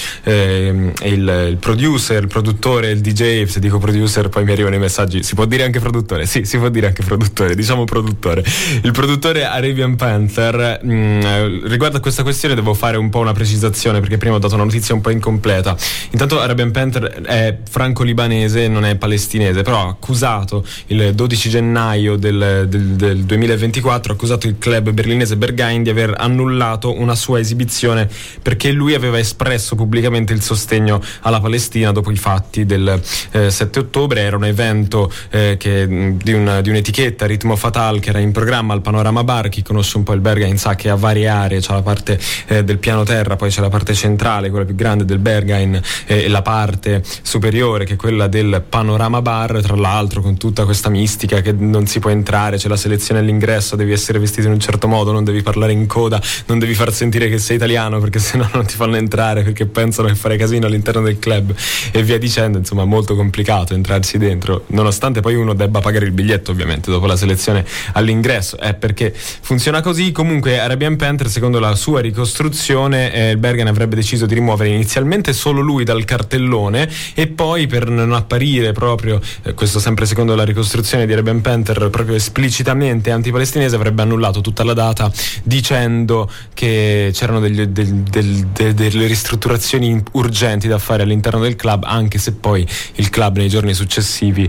il producer, il produttore, il DJ, se dico producer poi mi arrivano i messaggi, si può dire anche produttore? Sì, si può dire anche produttore, diciamo produttore. Il produttore Arabian Panther, riguardo a questa questione devo fare un po' una precisazione perché prima ho dato una notizia un po' incompleta. Intanto Arabian Panther è franco-libanese, non è palestinese, però ha accusato il 12 gennaio del 2024 ha accusato il club berlinese Berghain di aver annullato una sua esibizione perché lui aveva espresso pubblicamente il sostegno alla Palestina dopo i fatti del 7 ottobre. Era un evento di un'etichetta Ritmo Fatal che era in programma al Panorama Bar. Chi conosce un po' il Berghain sa che ha varie aree, c'è la parte del piano terra, poi c'è la parte centrale, quella più grande del Berghain, e la parte superiore che è quella del Panorama Bar, tra l'altro con tutta questa mistica che non si può entrare, c'è la selezione all'ingresso, devi essere vestito in un certo modo, non devi parlare in coda, non devi far sentire che sei italiano perché sennò non ti fanno entrare perché pensano che fare casino all'interno del club e via dicendo. Insomma, molto complicato entrarci dentro, nonostante poi uno debba pagare il biglietto ovviamente dopo la selezione all'ingresso, perché funziona così. Comunque Arabian Panther, secondo la sua ricostruzione, il Berghain avrebbe deciso di rimuovere inizialmente solo lui dal cartellone e poi, per non apparire proprio, questo sempre secondo la ricostruzione di Arabian Panther, proprio esplicitamente antipalestinese, avrebbe annullato tutta la data dicendo che c'erano delle ristrutturazioni urgenti da fare all'interno del club, anche se poi il club nei giorni successivi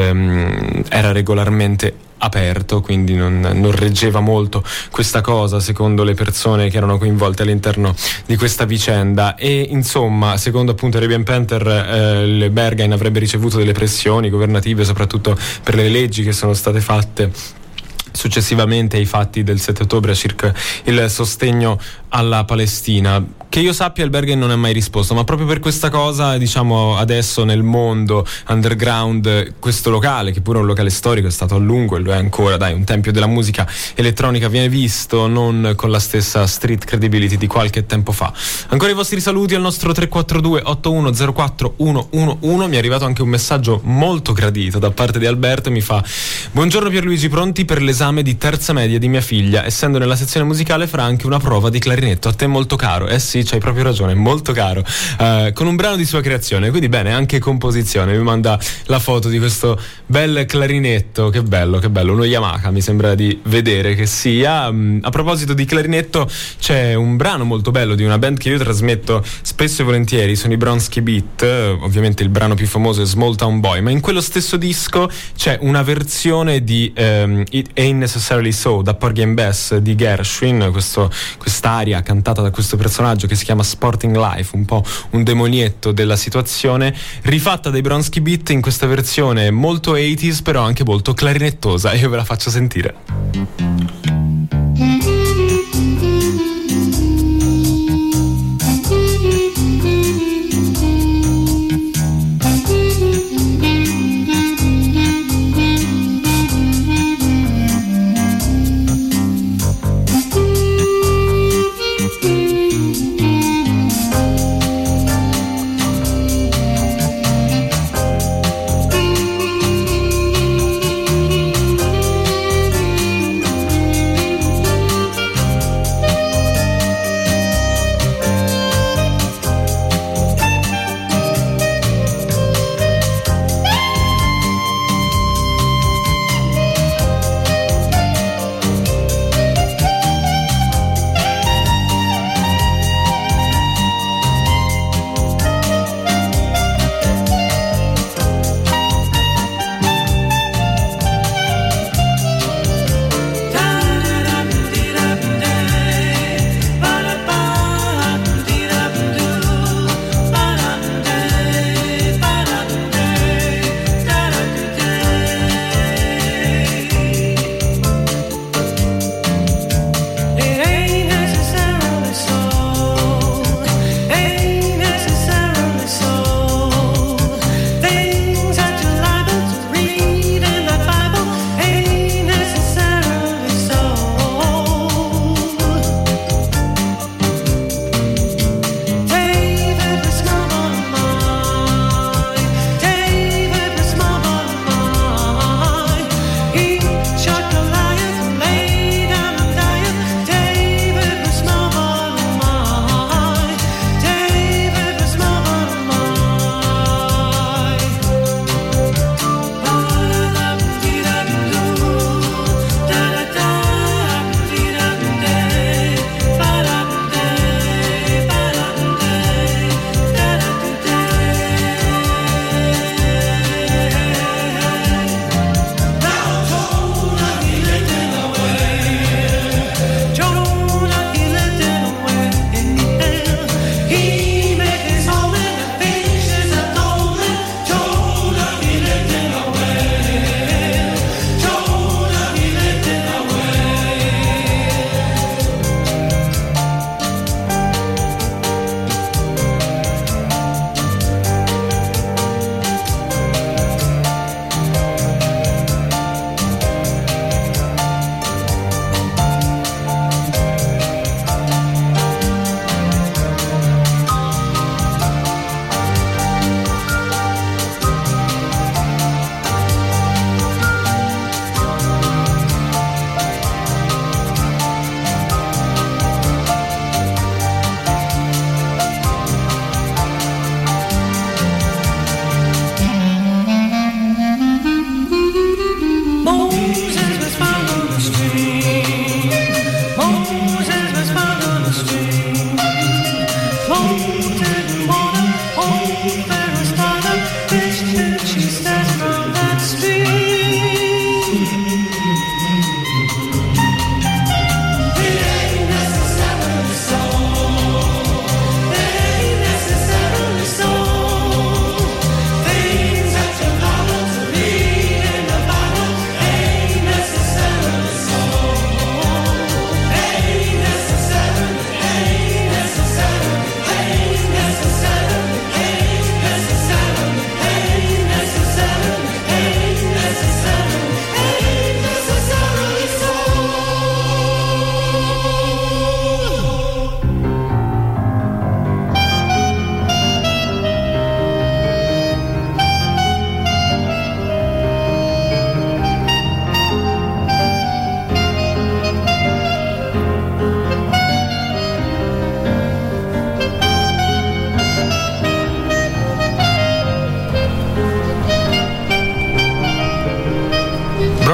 era regolarmente aperto, quindi non reggeva molto questa cosa secondo le persone che erano coinvolte all'interno di questa vicenda. E insomma, secondo appunto Arabian Panther, il Berghain avrebbe ricevuto delle pressioni governative soprattutto per le leggi che sono state fatte successivamente ai fatti del 7 ottobre circa il sostegno alla Palestina. Che io sappia il Berghain non è mai risposto, ma proprio per questa cosa, diciamo, adesso nel mondo underground questo locale, che pure è un locale storico, è stato a lungo e lo è ancora, un tempio della musica elettronica, viene visto non con la stessa street credibility di qualche tempo fa. Ancora i vostri saluti al nostro 342 8104 111. Mi è arrivato anche un messaggio molto gradito da parte di Alberto, mi fa: buongiorno Pierluigi, pronti per l'esame di terza media di mia figlia? Essendo nella sezione musicale farà anche una prova di clarinetto, a te molto caro. Sì, c'hai proprio ragione, molto caro, con un brano di sua creazione, quindi bene, anche composizione. Mi manda la foto di questo bel clarinetto, che bello, uno Yamaha mi sembra di vedere che sia. A proposito di clarinetto, c'è un brano molto bello di una band che io trasmetto spesso e volentieri, sono i Bronski Beat. Ovviamente il brano più famoso è Small Town Boy, ma in quello stesso disco c'è una versione di It Ain't Necessarily So da Porgy and Bess di Gershwin, quest'aria aria cantata da questo personaggio che si chiama Sporting Life, un po' un demonietto della situazione, rifatta dai Bronski Beat in questa versione molto 80s però anche molto clarinettosa. Io ve la faccio sentire.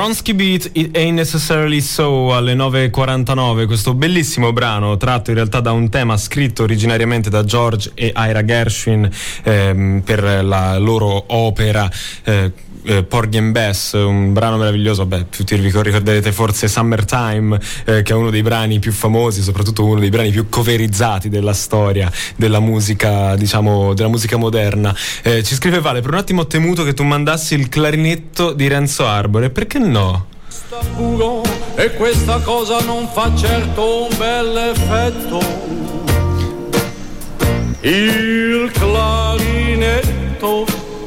Bronski Beat It Ain't Necessarily So alle 9.49, questo bellissimo brano tratto in realtà da un tema scritto originariamente da George e Ira Gershwin per la loro opera Porgy and Bess, un brano meraviglioso. Beh, tutti vi ricorderete forse Summertime, che è uno dei brani più famosi, soprattutto uno dei brani più coverizzati della storia della musica, diciamo della musica moderna. Ci scrive Vale: per un attimo ho temuto che tu mandassi il clarinetto di Renzo Arbore, perché no? Puro, e questa cosa non fa certo un bel effetto. Il clarinetto,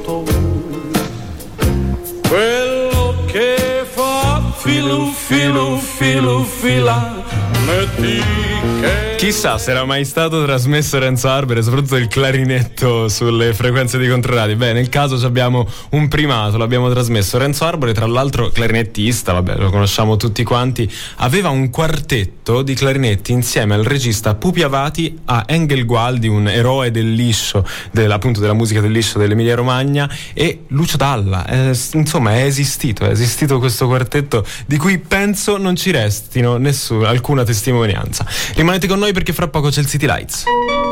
quello che fa filu filu filu fila, metti che... Chissà se era mai stato trasmesso Renzo Arbore, soprattutto il clarinetto sulle frequenze di Controradio. Beh, nel caso abbiamo un primato, l'abbiamo trasmesso. Renzo Arbore, tra l'altro clarinettista, vabbè, lo conosciamo tutti quanti, aveva un quartetto di clarinetti insieme al regista Pupi Avati, a Engel Gualdi, un eroe del liscio, appunto della musica del liscio dell'Emilia Romagna, e Lucio Dalla. Insomma, è esistito questo quartetto di cui penso non ci restino alcuna testimonianza. Rimanete con noi perché fra poco c'è il City Lights.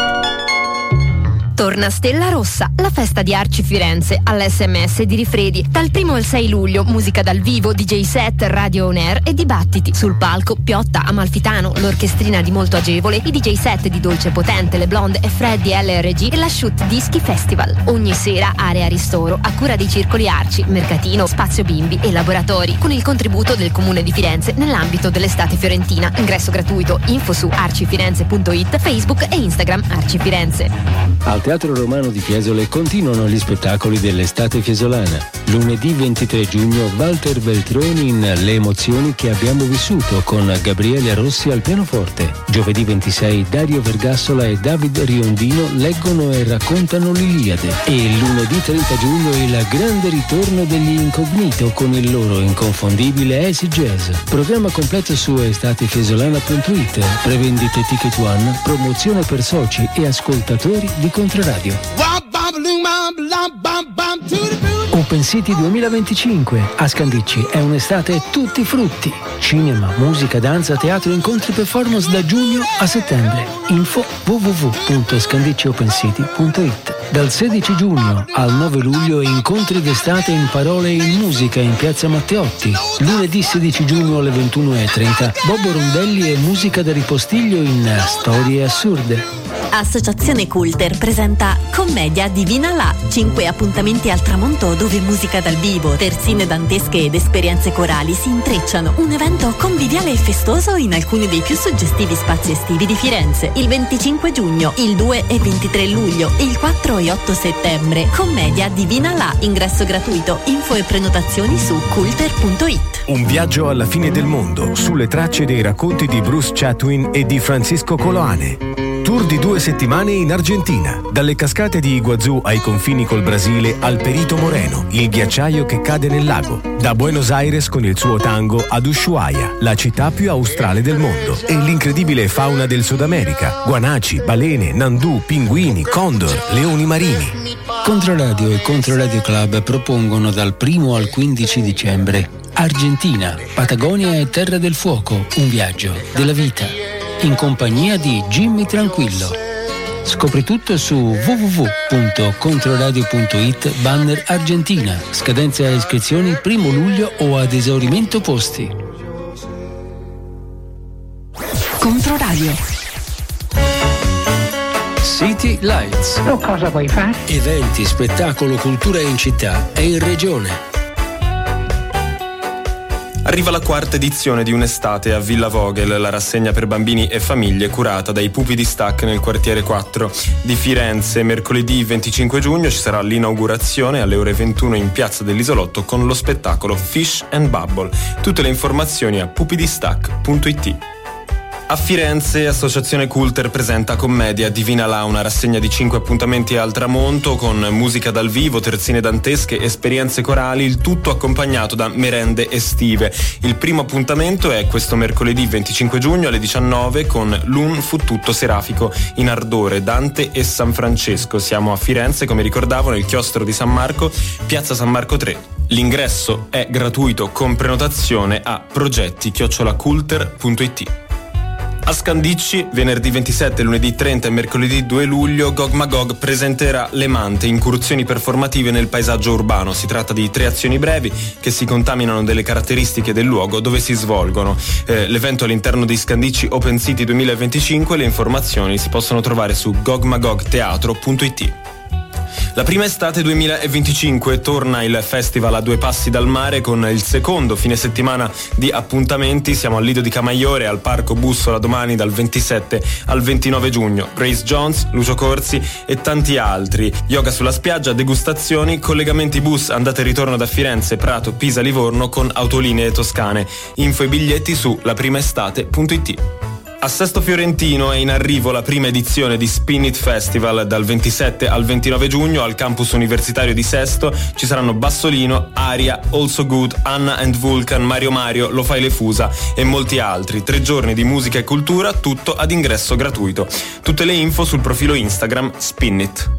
Torna Stella Rossa, la festa di Arci Firenze all'SMS di Rifredi. Dal 1 al 6 luglio, musica dal vivo, DJ set, radio on air e dibattiti. Sul palco Piotta, Amalfitano, l'orchestrina di Molto Agevole, i DJ set di Dolce Potente, Le Blonde e Freddy LRG e la Shoot Dischi Festival. Ogni sera area ristoro a cura dei circoli Arci, Mercatino, Spazio Bimbi e Laboratori, con il contributo del Comune di Firenze nell'ambito dell'estate fiorentina. Ingresso gratuito, info su arcifirenze.it, Facebook e Instagram Arci Firenze. Al Teatro Romano di Fiesole continuano gli spettacoli dell'estate fiesolana. Lunedì 23 giugno Walter Beltroni in Le emozioni che abbiamo vissuto con Gabriele Rossi al pianoforte. Giovedì 26 Dario Vergassola e David Riondino leggono e raccontano l'Iliade. E lunedì 30 giugno il grande ritorno degli Incognito con il loro inconfondibile Acid Jazz. Programma completo su estatefiesolana.it. Prevendite Ticket One, promozione per soci e ascoltatori di Controradio. Open City 2025 a Scandicci è un'estate tutti frutti. Cinema, musica, danza, teatro, incontri, performance da giugno a settembre. Info www.scandicciopencity.it. Dal 16 giugno al 9 luglio incontri d'estate in parole e in musica in Piazza Matteotti. Lunedì 16 giugno alle 21.30 Bobo Rondelli e musica da ripostiglio in Storie assurde. Associazione Culter presenta Commedia Divina là, 5 appuntamenti al tramonto dove musica dal vivo, terzine dantesche ed esperienze corali si intrecciano. Un evento conviviale e festoso in alcuni dei più suggestivi spazi estivi di Firenze. Il 25 giugno, il 2 e 23 luglio, il 4 e 8 settembre. Commedia Divina là, ingresso gratuito, info e prenotazioni su culter.it. Un viaggio alla fine del mondo, sulle tracce dei racconti di Bruce Chatwin e di Francisco Coloane. Tour di 2 settimane in Argentina, dalle cascate di Iguazú ai confini col Brasile al Perito Moreno, il ghiacciaio che cade nel lago. Da Buenos Aires con il suo tango ad Ushuaia, la città più australe del mondo, e l'incredibile fauna del Sud America, guanaci, balene, nandù, pinguini, condor, leoni marini. Controradio e Controradio Club propongono dal 1 al 15 dicembre Argentina, Patagonia e Terra del Fuoco, un viaggio della vita, in compagnia di Jimmy Tranquillo. Scopri tutto su www.controradio.it banner Argentina. Scadenze a iscrizioni 1 luglio o ad esaurimento posti. Controradio. City Lights. Cosa vuoi fare? Eventi, spettacolo, cultura in città e in regione. Arriva la 4ª edizione di Un'estate a Villa Vogel, la rassegna per bambini e famiglie curata dai Pupi di Stack nel quartiere 4 di Firenze. Mercoledì 25 giugno ci sarà l'inaugurazione alle ore 21 in Piazza dell'Isolotto con lo spettacolo Fish and Bubble. Tutte le informazioni a pupidistack.it. A Firenze, Associazione Culter presenta Commedia Divina là, una rassegna di 5 appuntamenti al tramonto con musica dal vivo, terzine dantesche, esperienze corali, il tutto accompagnato da merende estive. Il primo appuntamento è questo mercoledì 25 giugno alle 19 con L'un fu tutto serafico in ardore, Dante e San Francesco. Siamo a Firenze, come ricordavo, nel chiostro di San Marco, Piazza San Marco 3. L'ingresso è gratuito con prenotazione a progetti@culter.it. A Scandicci, venerdì 27, lunedì 30 e mercoledì 2 luglio, Gog Magog presenterà Le Mante, incursioni performative nel paesaggio urbano. Si tratta di 3 azioni brevi che si contaminano delle caratteristiche del luogo dove si svolgono. L'evento all'interno di Scandicci Open City 2025, le informazioni si possono trovare su gogmagogteatro.it. La prima estate 2025 torna il festival a Due Passi dal Mare con il secondo fine settimana di appuntamenti. Siamo al Lido di Camaiore, al Parco Bussola domani dal 27 al 29 giugno. Grace Jones, Lucio Corsi e tanti altri. Yoga sulla spiaggia, degustazioni, collegamenti bus, andata e ritorno da Firenze, Prato, Pisa, Livorno con autolinee toscane. Info e biglietti su laprimaestate.it. A Sesto Fiorentino è in arrivo la prima edizione di Spin It Festival dal 27 al 29 giugno al campus universitario di Sesto. Ci saranno Bassolino, Aria, Also Good, Anna and Vulcan, Mario, Lo Fai le Fusa e molti altri. 3 giorni di musica e cultura, tutto ad ingresso gratuito. Tutte le info sul profilo Instagram Spin It.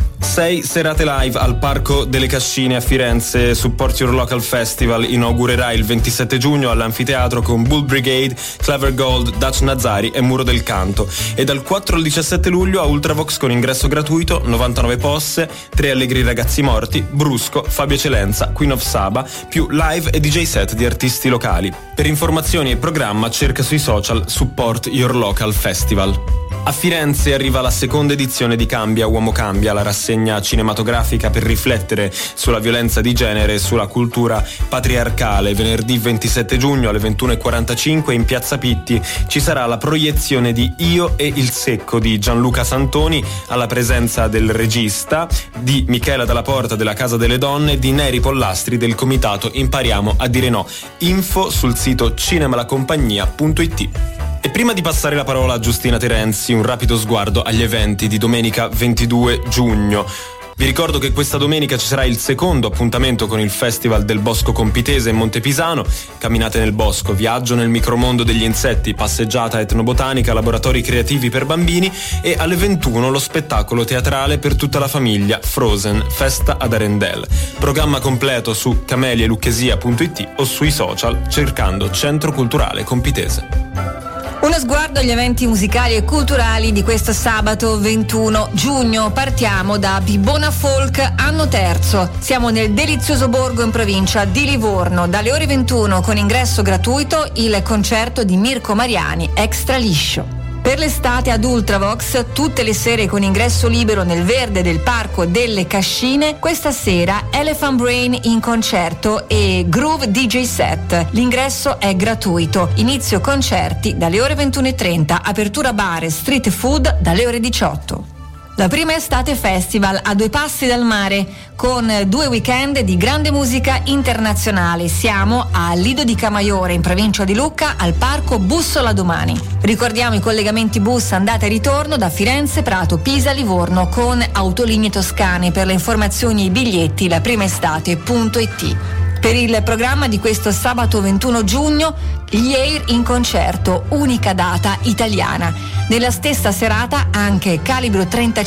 6 serate live al Parco delle Cascine a Firenze. Support Your Local Festival inaugurerà il 27 giugno all'Anfiteatro con Bull Brigade, Clever Gold, Dutch Nazari e Muro del Canto. E dal 4 al 17 luglio a Ultravox con ingresso gratuito, 99 posse, 3 allegri ragazzi morti, Brusco, Fabio Eccellenza, Queen of Saba, più live e DJ set di artisti locali. Per informazioni e programma cerca sui social Support Your Local Festival. A Firenze arriva la seconda edizione di Cambia Uomo Cambia, la rassegna cinematografica per riflettere sulla violenza di genere e sulla cultura patriarcale. Venerdì 27 giugno alle 21:45 in Piazza Pitti ci sarà la proiezione di Io e il Secco di Gianluca Santoni, alla presenza del regista, di Michela Dalla Porta della Casa delle Donne, di Neri Pollastri del comitato Impariamo a dire no. Info sul sito cinemalacompagnia.it. E prima di passare la parola a Giustina Terenzi, un rapido sguardo agli eventi di domenica 22 giugno. Vi ricordo che questa domenica ci sarà il secondo appuntamento con il Festival del Bosco Compitese in Montepisano. Camminate nel bosco, viaggio nel micromondo degli insetti, passeggiata etnobotanica, laboratori creativi per bambini e alle 21 lo spettacolo teatrale per tutta la famiglia Frozen, Festa ad Arendelle. Programma completo su camelielucchesia.it o sui social cercando Centro Culturale Compitese. Uno sguardo agli eventi musicali e culturali di questo sabato 21 giugno. Partiamo da Bibbona Folk, anno terzo. Siamo nel delizioso borgo in provincia di Livorno. Dalle ore 21 con ingresso gratuito il concerto di Mirko Mariani, Extra Liscio. Per l'estate ad Ultravox, tutte le sere con ingresso libero nel verde del Parco delle Cascine, questa sera Elephant Brain in concerto e Groove DJ set. L'ingresso è gratuito. Inizio concerti dalle ore 21:30, apertura bar e street food dalle ore 18. La prima estate festival a Due Passi dal Mare con 2 weekend di grande musica internazionale. Siamo a Lido di Camaiore in provincia di Lucca al Parco Bussola domani. Ricordiamo i collegamenti bus andata e ritorno da Firenze, Prato, Pisa, Livorno con autolinee toscane. Per le informazioni e i biglietti laprimaestate.it. Per il programma di questo sabato 21 giugno, gli Air in concerto, unica data italiana. Nella stessa serata anche Calibro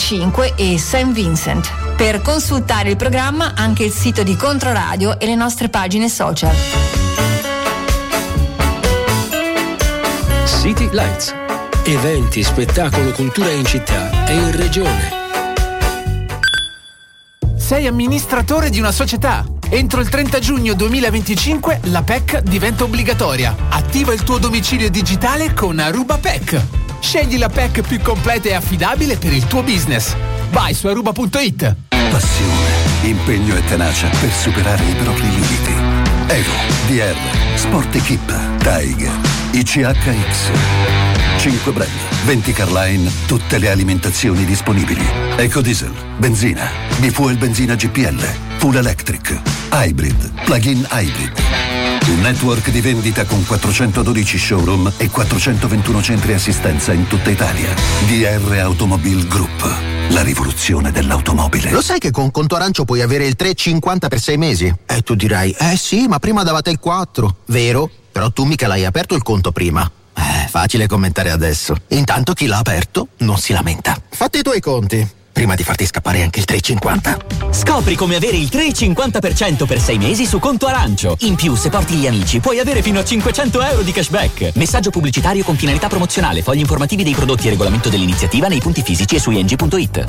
35 e St. Vincent. Per consultare il programma anche il sito di Controradio e le nostre pagine social. City Lights. Eventi, spettacolo, cultura in città e in regione. Sei amministratore di una società. Entro il 30 giugno 2025 la PEC diventa obbligatoria. Attiva il tuo domicilio digitale con Aruba PEC. Scegli la PEC più completa e affidabile per il tuo business. Vai su aruba.it. Passione, impegno e tenacia per superare i propri limiti. Evo, DR, Sport Equip, Tiger, ICHX. 5 brand, 20 Carline, tutte le alimentazioni disponibili. Ecodiesel, benzina, bifuel benzina GPL, full electric, hybrid, plug-in hybrid. Un network di vendita con 412 showroom e 421 centri assistenza in tutta Italia. DR Automobile Group, la rivoluzione dell'automobile. Lo sai che con Conto Arancio puoi avere il 3,50 per 6 mesi? E tu dirai, sì, ma prima davate il 4. Vero? Però tu mica l'hai aperto il conto prima. Facile commentare adesso. Intanto chi l'ha aperto non si lamenta. Fatti i tuoi conti. prima di farti scappare anche il 3,50. Scopri come avere il 3,50% per 6 mesi su conto Arancio. In più, se porti gli amici, puoi avere fino a 500 euro di cashback. Messaggio pubblicitario con finalità promozionale. Fogli informativi dei prodotti e regolamento dell'iniziativa nei punti fisici e su ing.it.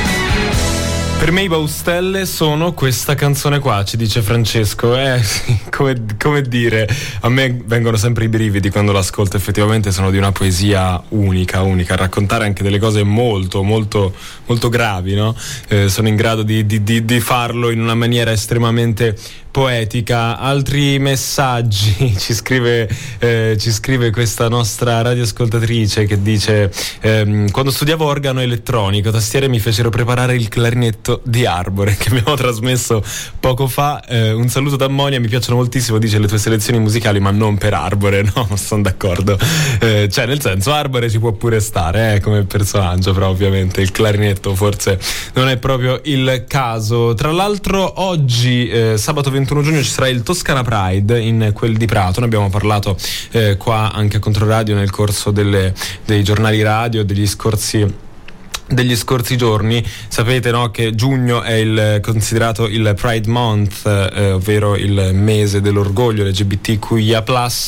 Per me i Baustelle sono questa canzone qua, ci dice Francesco. Sì, come dire, a me vengono sempre i brividi quando l'ascolto, effettivamente sono di una poesia unica, raccontare anche delle cose molto molto molto gravi, no? Sono in grado di farlo in una maniera estremamente poetica. Altri messaggi ci scrive questa nostra radioascoltatrice che dice quando studiavo organo elettronico, tastiere mi fecero preparare il clarinetto di Arbore che abbiamo trasmesso poco fa. Un saluto da Monia, mi piacciono moltissimo, dice, le tue selezioni musicali, ma non per Arbore. No, sono d'accordo, cioè nel senso Arbore ci può pure stare come personaggio, però ovviamente il clarinetto forse non è proprio il caso. Tra l'altro oggi sabato 21 giugno ci sarà il Toscana Pride in quel di Prato. Ne abbiamo parlato qua anche a Controradio nel corso dei giornali radio degli scorsi giorni. Sapete, no, che giugno è considerato il Pride Month, ovvero il mese dell'orgoglio LGBTQIA+.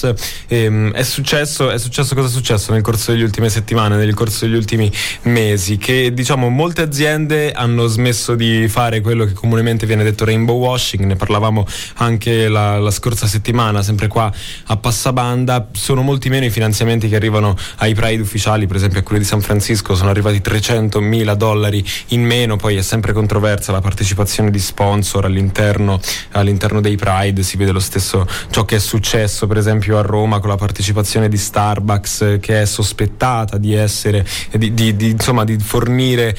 È successo cosa è successo nel corso delle ultime settimane, nel corso degli ultimi mesi, che diciamo molte aziende hanno smesso di fare quello che comunemente viene detto rainbow washing. Ne parlavamo anche la scorsa settimana, sempre qua a Passabanda. Sono molti meno i finanziamenti che arrivano ai Pride ufficiali, per esempio a quelli di San Francisco sono arrivati $300.000 in meno. Poi è sempre controversa la partecipazione di sponsor all'interno dei Pride. Si vede lo stesso ciò che è successo per esempio a Roma con la partecipazione di Starbucks, che è sospettata di essere di fornire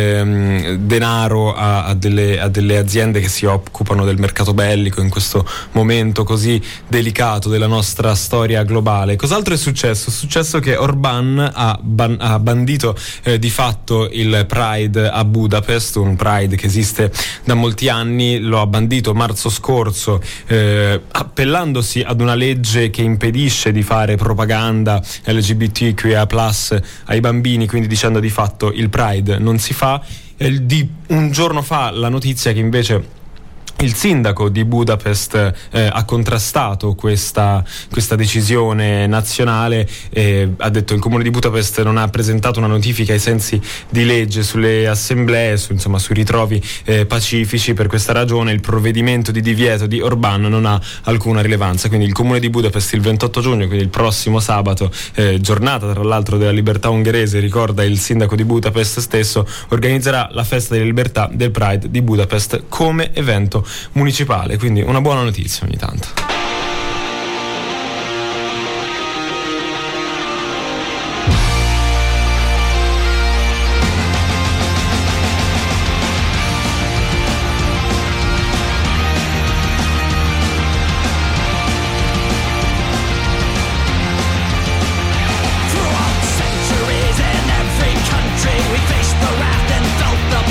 denaro a delle aziende che si occupano del mercato bellico in questo momento così delicato della nostra storia globale. Cos'altro è successo? È successo che Orbán ha bandito di fatto il Pride a Budapest, un Pride che esiste da molti anni. Lo ha bandito marzo scorso, appellandosi ad una legge che impedisce di fare propaganda LGBTQIA+ ai bambini, quindi dicendo di fatto il Pride non si fa. Di un giorno fa la notizia che invece il sindaco di Budapest ha contrastato questa decisione nazionale, ha detto il comune di Budapest non ha presentato una notifica ai sensi di legge sulle assemblee, sui ritrovi pacifici. Per questa ragione il provvedimento di divieto di Orbán non ha alcuna rilevanza. Quindi il comune di Budapest il 28 giugno, quindi il prossimo sabato, giornata tra l'altro della libertà ungherese, ricorda il sindaco di Budapest stesso, organizzerà la festa delle libertà del Pride di Budapest come evento municipale, quindi una buona notizia ogni tanto.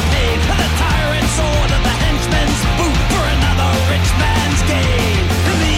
The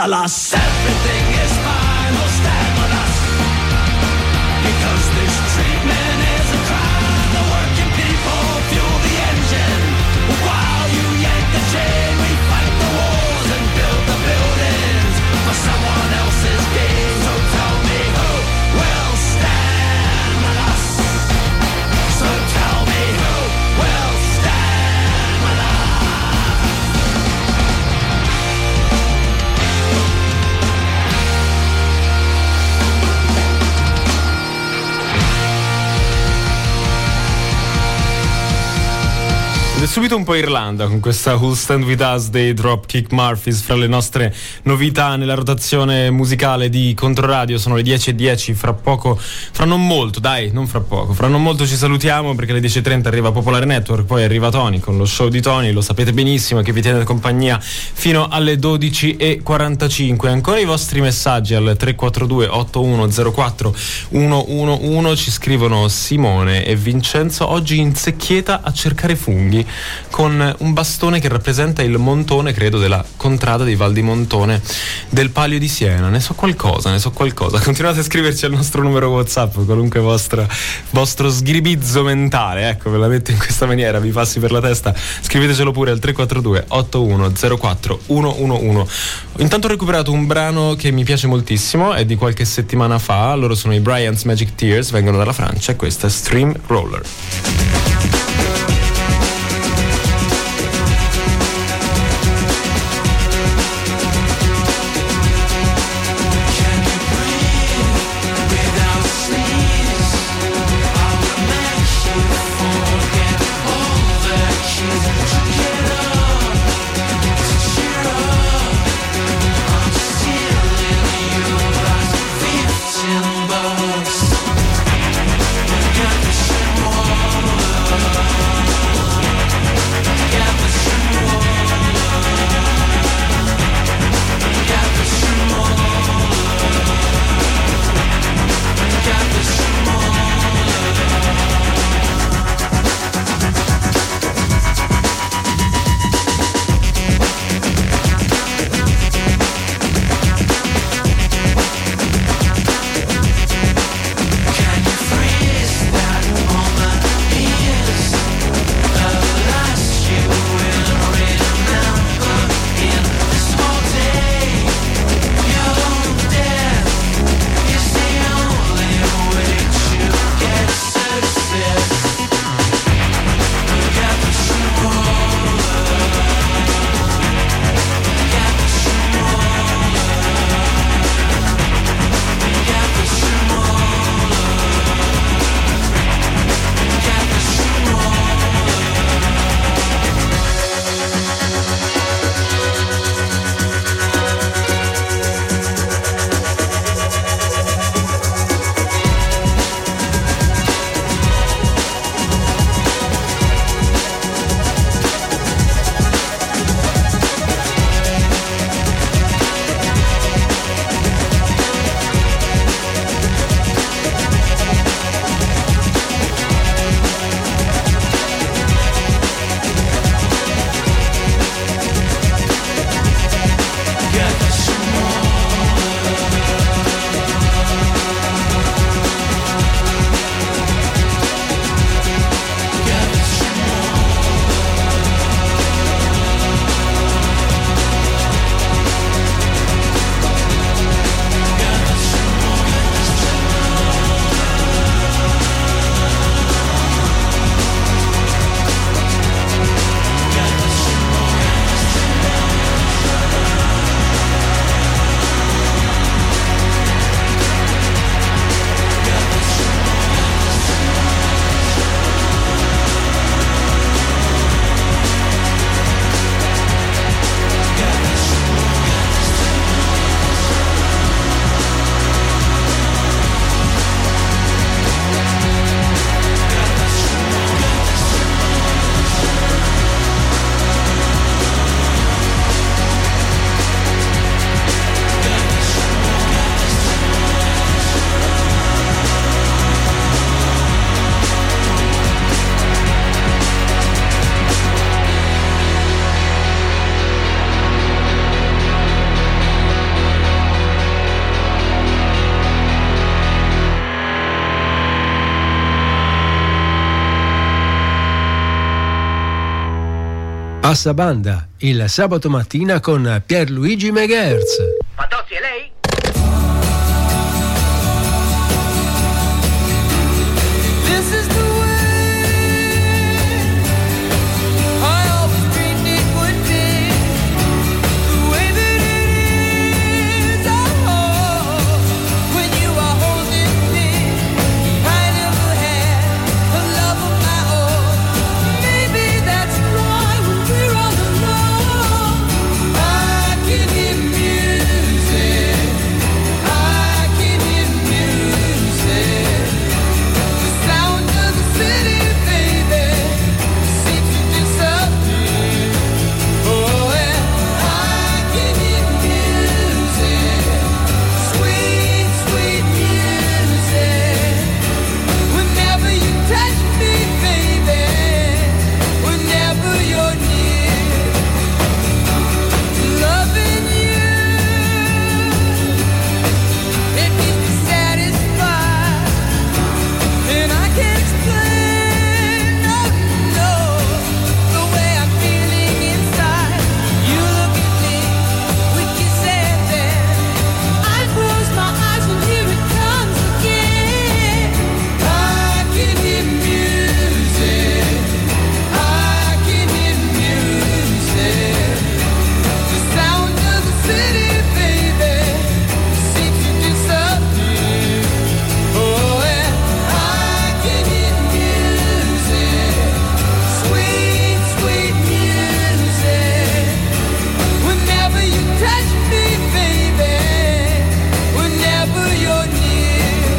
Dallas. Everything is fine, oh stand with us, because this treatment is a crime. The working people fuel the engine, while you yank the chain. We fight the wars and build the buildings for someone else's gain. So tell me who will stand with us. So tell me who will stand with us. Ed è subito un po' Irlanda con questa Who'll Stand With Us dei Dropkick Murphys fra le nostre novità nella rotazione musicale di Controradio. Sono le 10:10, fra non molto ci salutiamo, perché alle 10:30 arriva Popolare Network, poi arriva Tony con lo show di Tony, lo sapete benissimo, che vi tiene compagnia fino alle 12:45. Ancora i vostri messaggi al 342 8104 111. Ci scrivono Simone e Vincenzo: oggi in Secchieta a cercare funghi con un bastone che rappresenta il montone, credo, della contrada dei Val di Montone del Palio di Siena. Ne so qualcosa. Continuate a scriverci al nostro numero WhatsApp qualunque vostro sgribizzo mentale, ecco, ve la metto in questa maniera, vi passi per la testa, scrivetecelo pure al 342 8104 111. Intanto ho recuperato un brano che mi piace moltissimo, è di qualche settimana fa. Loro sono i Brian's Magic Tears, vengono dalla Francia e questa è Stream Roller. $15. Passa Banda, il sabato mattina con Pierluigi Megahertz. Fantozzi, è lei? This is the way I always dreamed it would be. The way that it is, oh, when you are holding me. I never had a love of my own. Maybe that's why when we're all alone, I can hear music. I can hear music. The sound of the city, baby, seems to disappear. Oh, and I can hear music, sweet, sweet music. Whenever you touch me, baby, whenever you're near, loving you, it keeps me satisfied. And I can't explain, no, no, the way I'm feeling inside. You look at me, we kiss and then I close my eyes and here it comes again. I can hear music, I can hear music. The sound of the city, baby, seems to disappear. Oh, and I can hear music, sweet, sweet music. Whenever you touch me, baby, whenever you're near.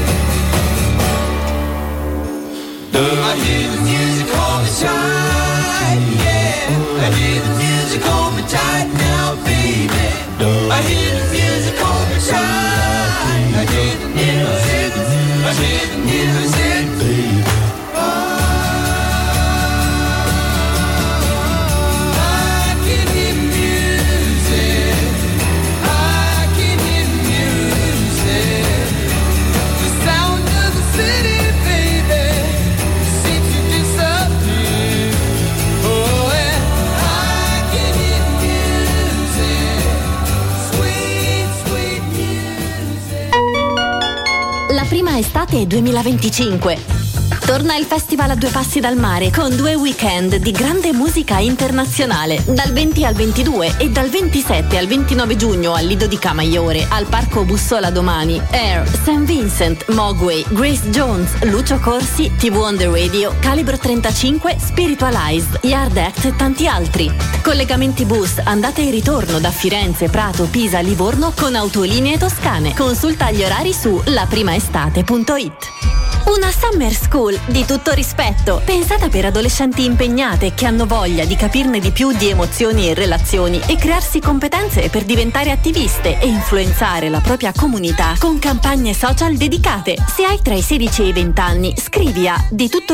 I hear the music hold me tight, yeah. I hear the music hold me tight now, baby. I hear the music hold me tight. I hear the music, I hear the music, baby. I can hear music, I can hear music. The sound of the city, baby, seems to disappear. Oh, and I can hear music, sweet, sweet music. La prima estate 2025. Torna il festival a due passi dal mare con 2 weekend di grande musica internazionale. Dal 20 al 22 e dal 27 al 29 giugno al Lido di Camaiore, al Parco Bussola Domani, Air, St. Vincent, Mogwai, Grace Jones, Lucio Corsi, TV on the Radio, Calibro 35, Spiritualized, Yard Act e tanti altri. Collegamenti bus, andata e ritorno da Firenze, Prato, Pisa, Livorno con Autolinee Toscane. Consulta gli orari su laprimaestate.it. Una summer school di tutto rispetto, pensata per adolescenti impegnate che hanno voglia di capirne di più di emozioni e relazioni e crearsi competenze per diventare attiviste e influenzare la propria comunità con campagne social dedicate. Se hai tra i 16 e i 20 anni, scrivi a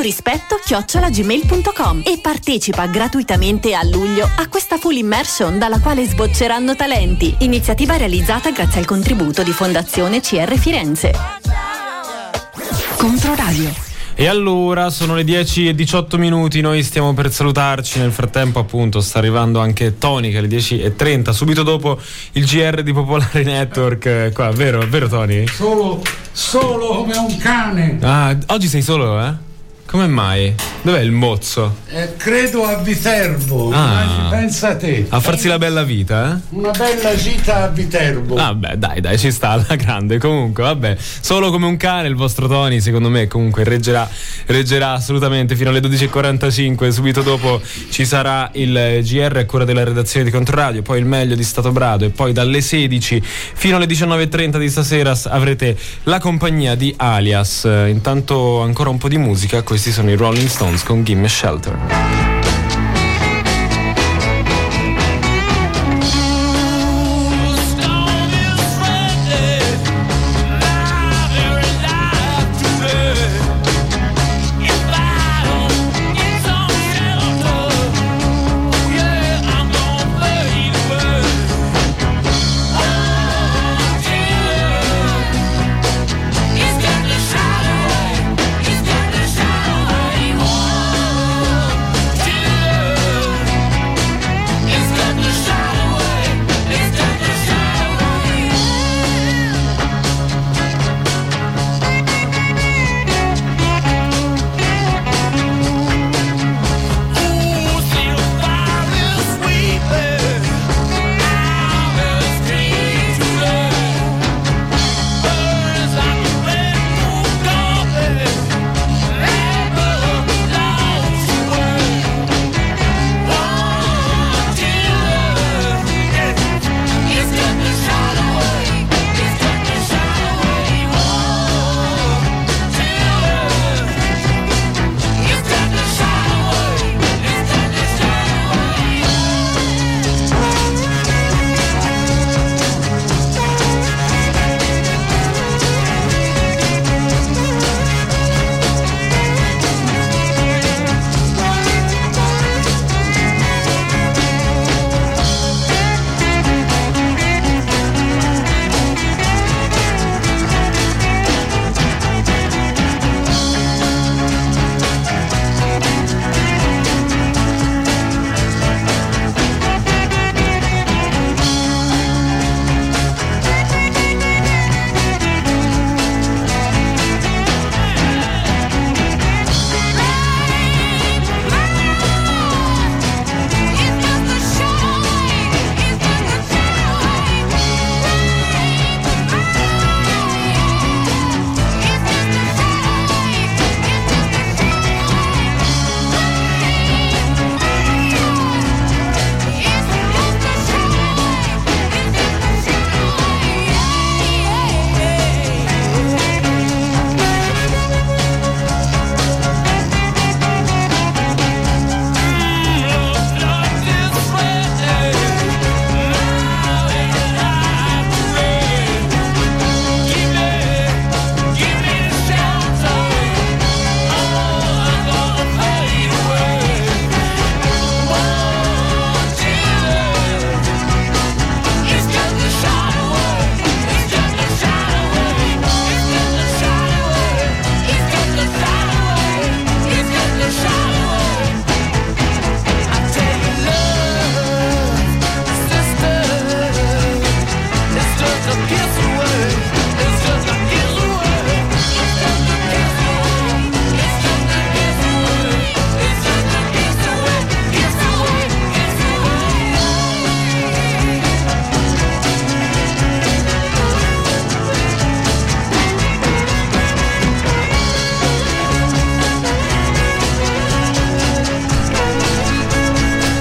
dituttorispetto@gmail.com e partecipa gratuitamente a luglio a questa full immersion dalla quale sbocceranno talenti. Iniziativa realizzata grazie al contributo di Fondazione CR Firenze. Controradio. E allora sono le 10:18, noi stiamo per salutarci. Nel frattempo appunto sta arrivando anche Tony, che è le 10:30, subito dopo il GR di Popolare Network qua, vero Tony? Solo come un cane. Ah, oggi sei solo, eh? Come mai? Dov'è il mozzo? Credo a Viterbo. Pensa a te. A farsi la bella vita, eh? Una bella gita a Viterbo. Vabbè, dai, ci sta alla grande. Comunque, vabbè, solo come un cane il vostro Tony, secondo me, comunque reggerà assolutamente fino alle 12:45. Subito dopo ci sarà il GR a cura della redazione di Controradio, poi il meglio di Stato Brado e poi dalle 16 fino alle 19:30 di stasera avrete la compagnia di Alias. Intanto ancora un po' di musica, questi sono i Rolling Stones con Gimme Shelter. It's got the shadow,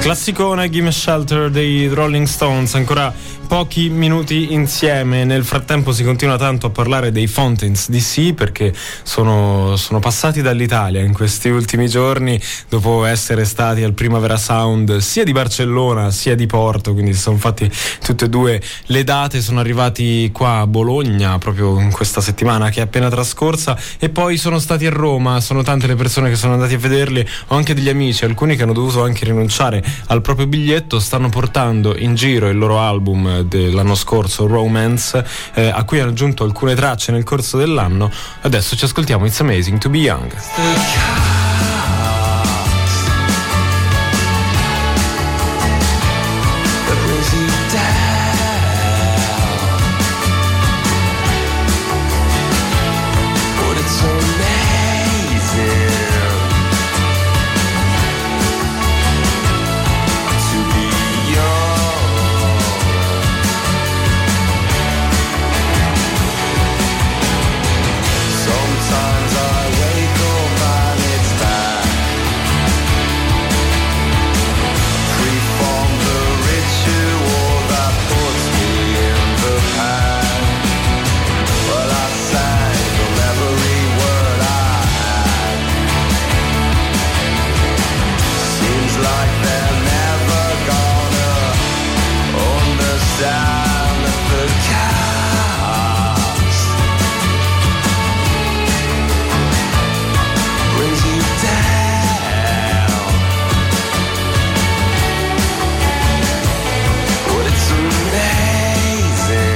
Classicone Gimme Shelter dei Rolling Stones, ancora pochi minuti insieme. Nel frattempo si continua tanto a parlare dei Fountains DC perché sono passati dall'Italia in questi ultimi giorni dopo essere stati al Primavera Sound sia di Barcellona sia di Porto, quindi si sono fatti tutte e due le date, sono arrivati qua a Bologna proprio in questa settimana che è appena trascorsa e poi sono stati a Roma. Sono tante le persone che sono andati a vederli, ho anche degli amici, alcuni che hanno dovuto anche rinunciare al proprio biglietto. Stanno portando in giro il loro album dell'anno scorso, Romance, a cui hanno aggiunto alcune tracce nel corso dell'anno. Adesso ci ascoltiamo It's Amazing to Be Young. Sometimes I wake up and it's bad. Freeform the ritual that puts me in the past. Well, I sang from every word I had. Seems like they're never gonna understand the chaos brings you down. But it's amazing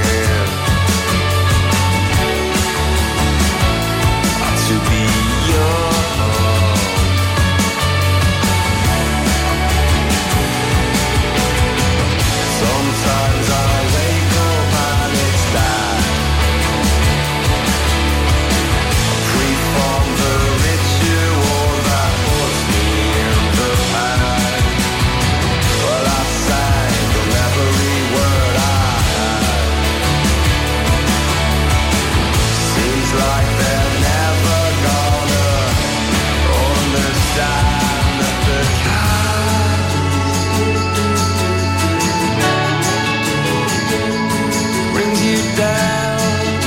to be young. Sometimes I wake up and it's dark. Freeform the ritual that puts me in the past. Well, I sang from every word I had. Seems like they're never gonna understand the brings you down.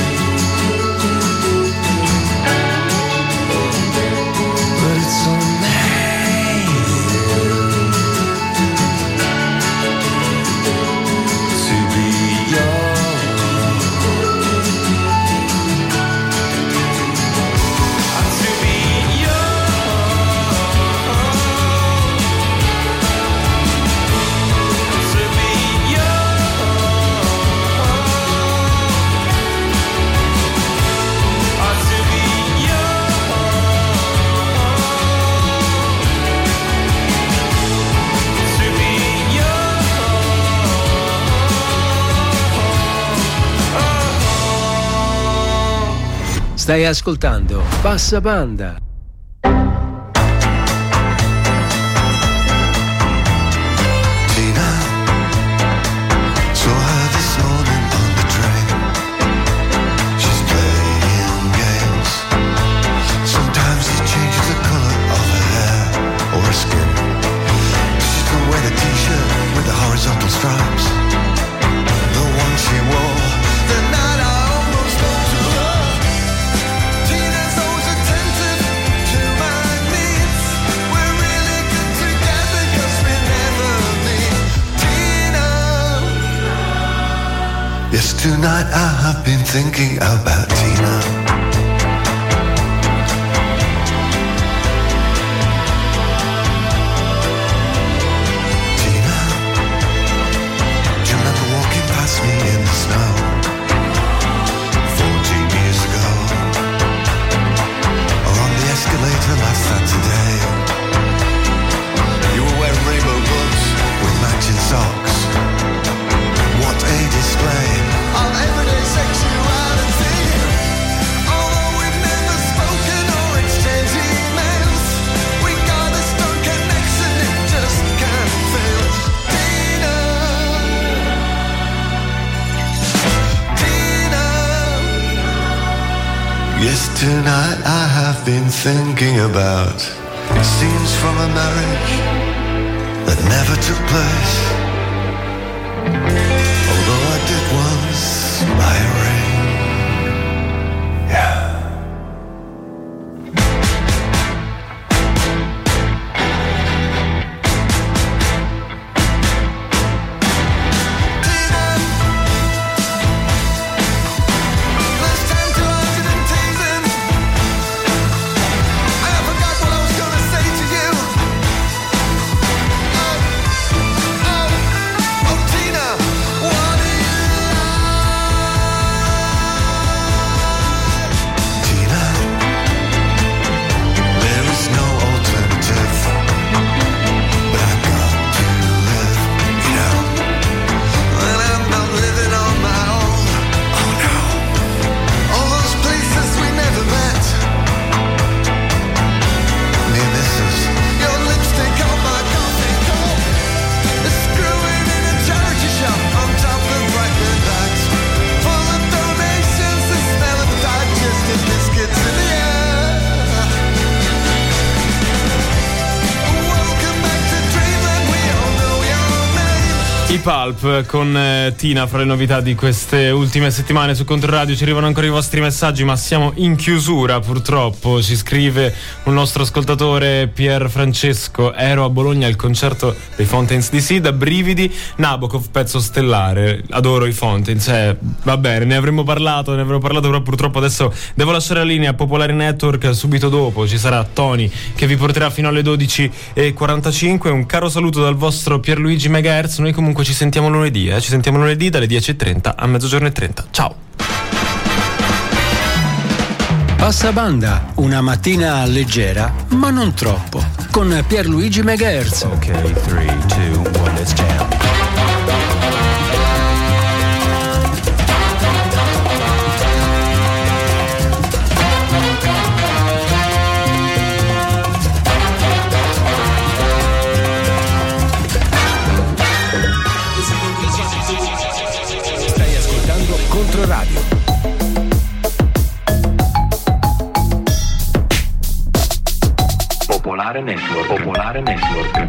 But it's amazing to be young. To be young. To be Stai ascoltando Passa Banda. Saw her this morning on the train. She's playing games. Sometimes it changes the color of her hair or her skin. She's gonna wear the t-shirt with the horizontal stripes, the one she wore the night I almost spoke to her. Tina's always attentive to my needs. We're really good together 'cause we never leave. Tina. Yes, tonight I have been thinking about Tina. Do you remember walking past me in the snow 14 years ago? Or on the escalator last Saturday? You were wearing rainbow boots with matching socks. What a display of everyday sexuality. Although we've never spoken or exchanged emails, we got a strong connection, it just can't fail. Tina. Tina. Yes, tonight I have been thinking about scenes from a marriage that never took place. Although I did once buy a ring. Yeah. Pulp con Tina fra le novità di queste ultime settimane su Controradio. Ci arrivano ancora i vostri messaggi, ma siamo in chiusura purtroppo. Ci scrive un nostro ascoltatore, Pier Francesco: ero a Bologna al concerto dei Fountains DC, da brividi, Nabokov pezzo stellare, adoro i Fountains. Va bene, ne avremmo parlato, però purtroppo adesso devo lasciare la linea a Popolare Network. Subito dopo ci sarà Tony che vi porterà fino alle 12:45. Un caro saluto dal vostro Pierluigi Megahertz. Noi comunque ci sentiamo lunedì, ci sentiamo lunedì dalle 10:30 a 12:30. Ciao. Passa banda, una mattina leggera, ma non troppo, con Pierluigi Megahertz. Ok, 3, 2, 1, let's jam. Controradio. Popolare Network.